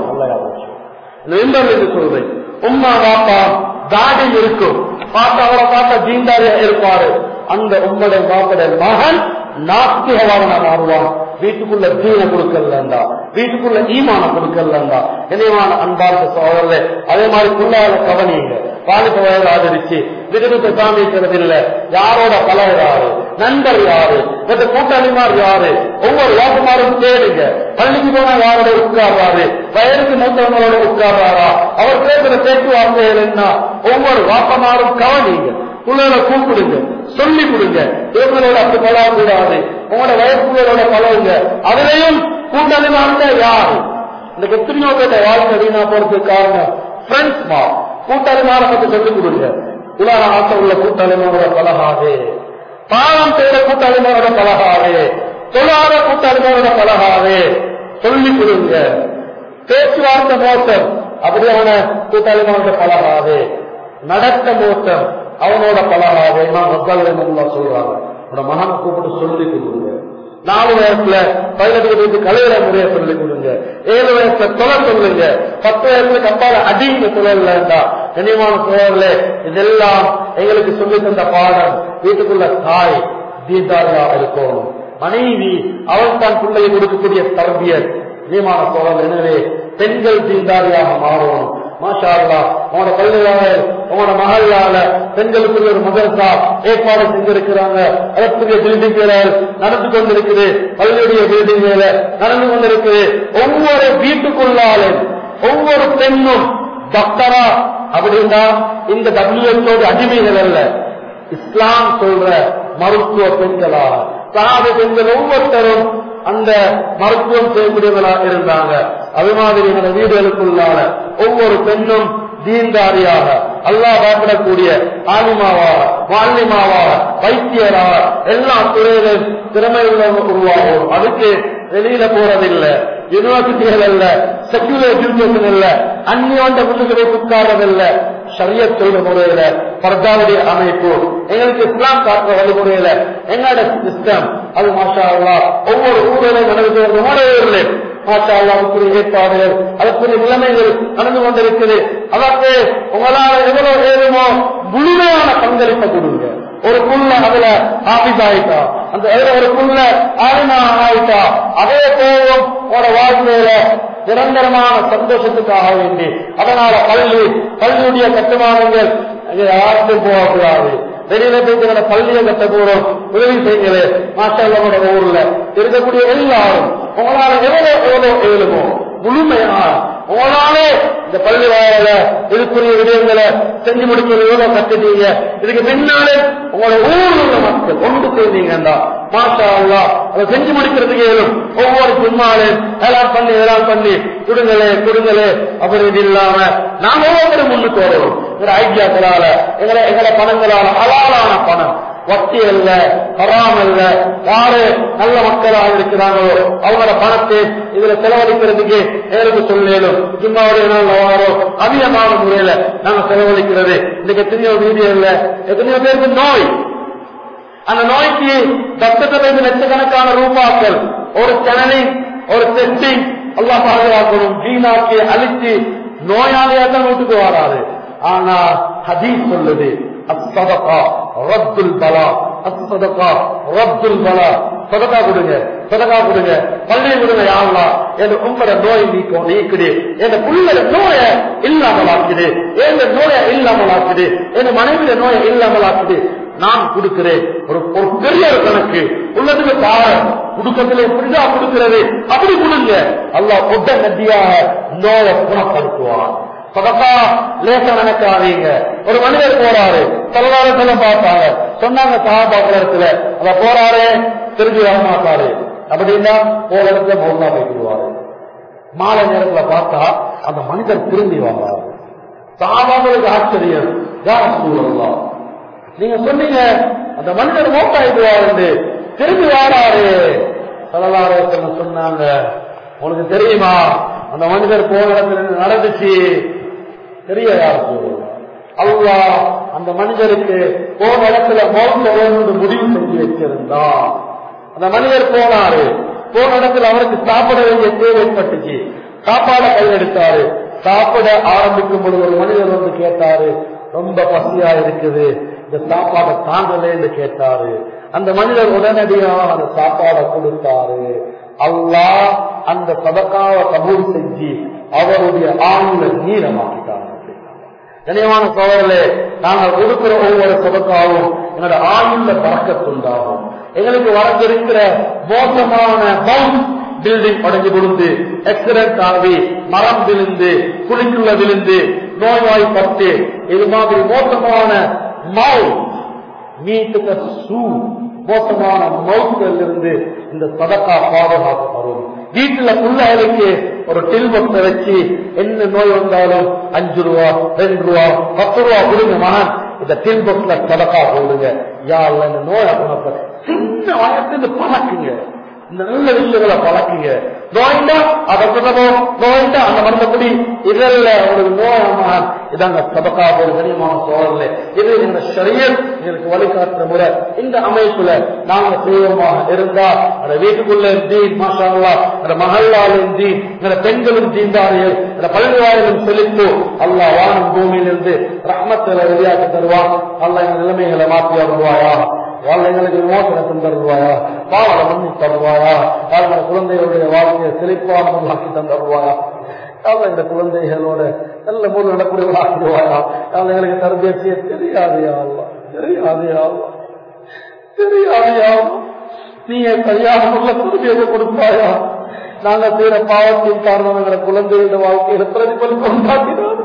Speaker 1: சொல்றேன், உம்மா பாப்பா தாடி இருக்கும், பார்த்தா அவரை பார்த்தா ஜீந்தாரியா இருப்பாரு. அந்த உம்முடைய பாப்படைய மகன் நாஸ்திகவாதனா மாறுவான். வீட்டுக்குள்ள தீன கொடுக்கலண்டா, வீட்டுக்குள்ள ஈமான கொடுக்கலண்டா. இணைவான அன்பார்ந்த சோழர்களே, அதே மாதிரி புள்ளால கவனிங்க. வாலிப வயது ஆதரிச்சு விடுவித்த காமிக்கிறது இல்ல, யாரோட பழகிறாரு, நண்பர் யாரு, மற்ற கூட்டாளிமார் யாரு, ஒவ்வொரு வாக்குமாரும் தேடுங்க. பள்ளிக்கு போனா யாரோட உட்கார்றாரு, வயதுக்கு மூத்தவங்களோட உட்கார்றாரா, அவர் பேசுற பேச்சுவார்த்தைகள் என்ன, ஒவ்வொரு வாப்பமாரும் கவனிங்க. பிள்ளைகளை கூப்பிடுங்க, சொல்லி கொடுங்க. இவங்களோட அப்படி பழகக்கூடாது, உங்களோட வயசுகளோட பழகுங்க. அதுலயும் கூட்டாளிமார்ந்த யாரு, இந்த எத்தனையோ பேட்ட வாழ்க்கை வீணா போறதுக்கு காரணம் ஃப்ரெண்ட்ஸ் மா கூட்டாளிமார பத்தி சொல்லிக் கொடுங்க. உலக ஆசை உள்ள கூட்டாளிமாரோட பழகாது, பாவம் செய்த கூட்டாளிமாரோட பழகாது, தொழாத கூட்டாளிமாரோட பழகாது, சொல்லிக் கொடுங்க. பேச்சுவார்த்தை மோசம், அப்படியான கூட்டாளிமாரோட பழகாது. நடத்த மோசம், அவனோட பழகாது. நான் மக்கள் சொல்றாங்க, உன்னோட மகனை கூப்பிட்டு சொல்லிக் கொடுங்க. நாலு வயசுல பதினெட்டு கலையில முறைய சொல்லிக் கொடுங்க. ஏழு வயசுல தொலை சொல்லுங்க. பத்து வயசுல கப்பால அடிங்க தொழில்டா. கனிமான சோழர்களே, இதெல்லாம் எங்களுக்கு சொல்லி தந்த பாடம். வீட்டுக்குள்ள தாய் தீதாரியா இருக்கணும், மனைவி அவள் தான் பிள்ளையை கொடுக்கக்கூடிய தர்பியத் கனிமான சோழல். எனவே பெண்கள் தீதாரியாக மாறணும். மாஷா அல்லாஹ் உங்களோட பள்ளியால உங்களோட மகளால பெண்களுக்குள்ள ஒரு மதரசா ஏற்பாடு செஞ்சிருக்கிறாங்க. அதற்குரிய பில்டிங் வேலை நடந்து கொண்டிருக்குது. பள்ளியுடைய பில்டிங் வேலை நடந்து கொண்டிருக்குது. ஒவ்வொரு வீட்டுக்குள்ளாலும் ஒவ்வொரு பெண்ணும் டாக்டரா அப்படின்னா இந்த டபிள்யூஹெச்ஓ அடிமைகள் அல்ல, இஸ்லாம் சொல்ற மருத்துவ பெண்களா சஹாபா பெண்கள் ஒவ்வொருத்தரும் அந்த மருத்துவம் செய்யக்கூடியவர்களாக இருந்தாங்க. அது மாதிரி எங்க வீடுகளுக்குள்ளால ஒவ்வொரு பெண்ணும் தீன்தாரியாக அல்லாஹ் பயப்படக்கூடிய ஆலிமாவாக மாலிமாவாக வைத்தியராக எல்லா துறையிலும் திறமை உள்ளவங்க உருவாகும். அதுக்கு வெளியில போறதில்லை, யூனிவர்சிட்டிகள் அல்ல, செக்யூலர் எஜுகேஷன் இல்ல, அந்நியோண்ட முன்னுக்கு உட்கார்றதில்ல, ஷரியத் சொல்ற முறையில பர்தாவுடைய அமைப்பு எங்களுக்கு இஸ்லாம் காட்டுற வழிமுறையில எங்களோட சிஸ்டம் அது மாஷா அல்லாஹ் ஒவ்வொரு ஊரிலும் நடந்து ஊரில் மாஷா அல்லாஹ் அதுக்குரிய ஏற்பாடுகள் அதுக்குரிய நிலைமைகள் நடந்து கொண்டிருக்குது. அதற்கு உங்களால் எவ்வளவு ஏழுமோ முழுமையான பங்களிப்பை கொடுங்க. ஒரு புள்ள அதுல ஆபிஸ் ஆயிட்டா, அந்த ஒரு புள்ள ஆலிமா ஆயிட்டா, அதே போகும் உங்களோட வாழ்க்கையில நிரந்தரமான சந்தோஷத்துக்காக வேண்டி. அதனால பள்ளி பள்ளியுடைய கட்டுமானங்கள் யாருக்கும் போகக்கூடாது. வெளியில போய் பள்ளியை கட்ட போறோம், உதவி செய்யுங்களே. மாஷால்லோட ஊர்ல இருக்கக்கூடிய எல்லாரும் உங்களால எவ்வளவு எவ்வளவு எழுமோ முழுமையா உங்களாலே இந்த பள்ளி வாயில இதுக்குரிய விடயங்களை செஞ்சு முடிக்கிறது எவ்வளவு கத்துட்டீங்க. இதுக்கு பின்னாலே உங்களோட ஊரில் உள்ள மக்கள் ஒன்று செய்தீங்கன்னா மாஷா அல்லாஹ் அதை செஞ்சு முடிக்கிறதுக்கு ஏழும். ஒவ்வொரு சும்மாலே எல்லாம் பண்ணி எல்லாம் பண்ணி கொடுங்களே கொடுங்களே அப்படி இல்லாம நாம ஒவ்வொரு முன்னுக்கு வரணும். எங்க ஐடியாக்களால எங்களை எங்களை பணங்களால ஹலாலான பணம் வட்டி அல்ல ஹராம் அல்ல, யாரு நல்ல மக்களாக இருக்கிறாங்களோ அவங்களோட பணத்தை இதுல செலவழிக்கிறதுக்கு எங்களுக்கு சொல்லும். சும்மாவுடைய நாள் வாரோ அதிகமான முறையில நாங்க செலவழிக்கிறது. இன்னைக்கு எத்தனையோ வீடியோ இல்ல, எத்தனையோ பேருக்கு நோய், அந்த நோய்க்கு டாக்டர் லட்சக்கணக்கான ரூபாக்கள் ஒரு சேனலிங் ஒரு டெஸ்டிங் எல்லாம் பாதுகாக்கணும். வீணாக்கி அழிச்சு நோயாளியா தான் வீட்டுக்கு வராது. ஆனா ஹதீஸ் சொல்லுது அஸ்ஸதகா ரத்துல் பலா, அஸ்ஸதகா ரத்துல் பலா. சதகா கொடுங்க சதகா கொடுங்க பள்ளி கொடுங்க யாருலா என் உங்களோட நோய் நீக்கும் நீக்குது, என் புள்ளட நோய இல்லாமலாக்குது, என் நோய இல்லாமலாக்குது, என் மனைவிய நோயை இல்லாமலாக்குது. நான் கொடுக்கிறேன் ஒரு ஒரு பெரிய ஒரு கணக்கு உள்ளதுக்கு பாரு குடுக்கத்துல எப்படிதான் கொடுக்கிறது அப்படி கொடுங்க. அல்லாஹ் உடனடியாக நோயை குணப்படுத்துவான். சதகா லேசா நினைக்காதீங்க. ஒரு மனிதர் போறாரு, சல்லல்லாஹு பார்த்தாங்க, சொன்னாங்க சஹாபாக்களத்துல அத போறாரு திரும்பி வரமாட்டாரு அப்படின்னா போற இடத்துல மௌனா போய்க்குவாரு. மாலை நேரத்துல பார்த்தா அந்த மனிதர் திரும்பி வந்தாரு. சஹாபாக்களுக்கு ஆச்சரியம், யா ரசூலல்லாஹ் நீங்க சொன்னீங்க அந்த மனிதர் மௌத்தாயிடுவாரு, திரும்பி வாராரு. ஸல்லல்லாஹு அலைஹி வஸல்லம் சொன்னாங்க, உனக்கு தெரியுமா அந்த மனிதர் போன இடத்துல நடந்துச்சு தெரிய யார் சொல்லுவாங்க. அல்லாஹ் அந்த மனிதருக்கு போன இடத்துல மௌத் முடிவு செஞ்சு வச்சிருந்தா அந்த மனிதர் போனாரு. போன இடத்துல அவருக்கு சாப்பிட வேண்டிய தேவை ஏற்பட்டுச்சு. சாப்பாடை கையில் எடுத்தாரு. சாப்பிட ஆரம்பிக்கும் பொழுது ஒரு மனிதர் வந்து கேட்டாரு, ரொம்ப பசியா இருக்குது, இந்த சாப்பாடை தாங்கலேன்னு கேட்டாரு. அந்த மனிதர் உடனடியாக அந்த சாப்பாடை கொடுத்தாரு. அல்லாஹ் அந்த சதகாவை கபூல் செஞ்சு அவருடைய ஆயுள நீளமாக்கிட்டாங்க. கனியமான சோழர்களே, நாங்கள் கொடுக்கிற ஒவ்வொரு சதகாவும் எங்களோட ஆயுள பறக்கத்துண்டாகும். எங்களுக்கு வளர்ந்திருக்கிற மோசமான மவுண்ட் பில்டிங் உடைஞ்சு கொடுத்து ஆக்சிடென்ட் ஆகி மரம் விழுந்து குழிக்குள்ள விழுந்து நோய்வாய்ப்பட்டு இது மாதிரி மோசமான மவுண்ட் மீட்டுக்க சூ மோசமான மவுத்தில் இருந்து இந்த சதக்கா பாதுகாக்கப்படும். வீட்டுல பிள்ளைகளுக்கு ஒரு டில்பத்தை வச்சு என்ன நோய் வந்தாலும் அஞ்சு ரூபா ரெண்டு ரூபா பத்து ரூபா கொடுங்க மகன், இந்த டில்பக்ஸ்ல சதக்கா போடுங்க. யாருல இந்த நோயை குணப்பட சின்ன வயசுல பழக்குங்க, இந்த நல்ல விஷயங்களை பழக்குங்க. நோய்ண்டா அதை சொல்லணும், நோய்ண்டா அந்த மருந்தப்படி இதல்ல உங்களுக்கு நோயாம இதாங்க சதக்கா போது. கனியமான சோழர்ல இது இந்த ஷரியத் எங்களுக்கு வழிகாட்டுற முறை. இந்த அமைப்புல நாங்க தீவிரமாக இருந்தா அந்த வீட்டுக்குள்ள தீன் மாஷா அல்லாஹ், அந்த மஹல்லாவின் தீன், இந்த பெண்களும் தீன்தாரிகள், இந்த பள்ளிவாயிலும் செழிப்பு அல்லாஹ் வானம் பூமியிலிருந்து ரஹ்மத்துல வெளியாக்கி தருவான். அல்லாஹ் இந்த நிலைமைகளை மாற்றி வருவாயா, வாழ் எங்களுக்கு விமோசனத்தும் தருவாயா, பாவலை மன்னி தருவாயா, வாழ்ந்த குழந்தைகளுடைய வாழ்க்கையை செழிப்பான ஆக்கி தந்தருவாயா.
Speaker 2: யாழ்லா இந்த குழந்தைகளோட நல்ல முறை நடக்கூடியவர்களா ஆக்கிடுவாயா. யாழ்லா எங்களுக்கு தரபியத்தையே தெரியாது யாழ்லா, தெரியாது யாழ்லா, தெரியாது யாழ்லா. நீ சரியான முறையில தரபியத்தை கொடுப்பாயா. நாங்க செய்யற பாவத்தின் காரணம் எங்களை குழந்தைகளோட வாழ்க்கையில பிரதிபலிப்பு உண்டாக்கினார்.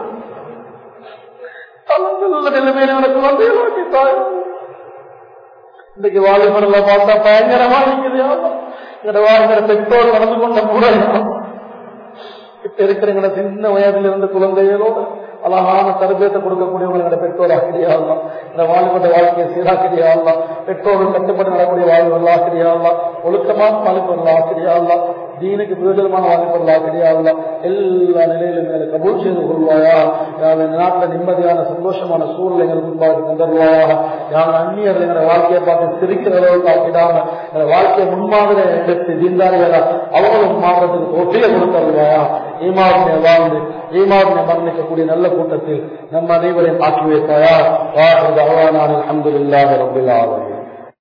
Speaker 2: நல்ல நிலைமையில எங்களை குழந்தைகளாக்கிட்டாயா. இன்னைக்கு வாலிபர்களை பார்த்தா பயங்கரமா இருக்குது. எங்களோட வாழ்கிற பெற்றோர் நடந்து கொண்ட முறையா இப்ப இருக்கிற எங்களை சின்ன வயதில் இருந்த குழந்தைகளோடு அழகான தரபியத்தை கொடுக்கக்கூடியவங்களை பெற்றோராக்கிறியாலாம். இந்த வாலிபட்ட வாழ்க்கையை சீராக்கிறியாலாம். பெற்றோர்கள் கட்டுப்பட்டு நடக்கூடிய வாழ்வுகள் ஆக்கிறியாலாம். ஒழுக்கமான வாலிபர்கள் ஆக்கிறியாலாம். தீனுக்கு பிரயோஜனமான வாலிபர்கள் ஆக்கிறியாலாம். எல்லா நிலையிலும் மேல கபூல் செய்து கொள்வாயா. யார் நாட்டில் நிம்மதியான சந்தோஷமான சூழ்நிலை எங்களுக்கு உருவாக்கி தந்துருவாயா. யார் அந்நியர்கள் எங்களை வாழ்க்கையை பார்த்து சிரிக்கிற அளவுக்கு ஆக்கிடாம எங்களை வாழ்க்கையை முன்மாதிரி எடுத்து தீண்டாரிகளா அவங்களும் மாற்றத்துக்கு ஒட்டிய கொடுத்தருவாயா. ஈமாவினை வாழ்ந்து ஈமாவினை மரணிக்கக்கூடிய நல்ல கூட்டத்தில் நம் அனைவரையும் ஆக்கி வைப்பாயா. அல்ஹம்துலில்லாஹி ரப்பில் ஆலமீன்.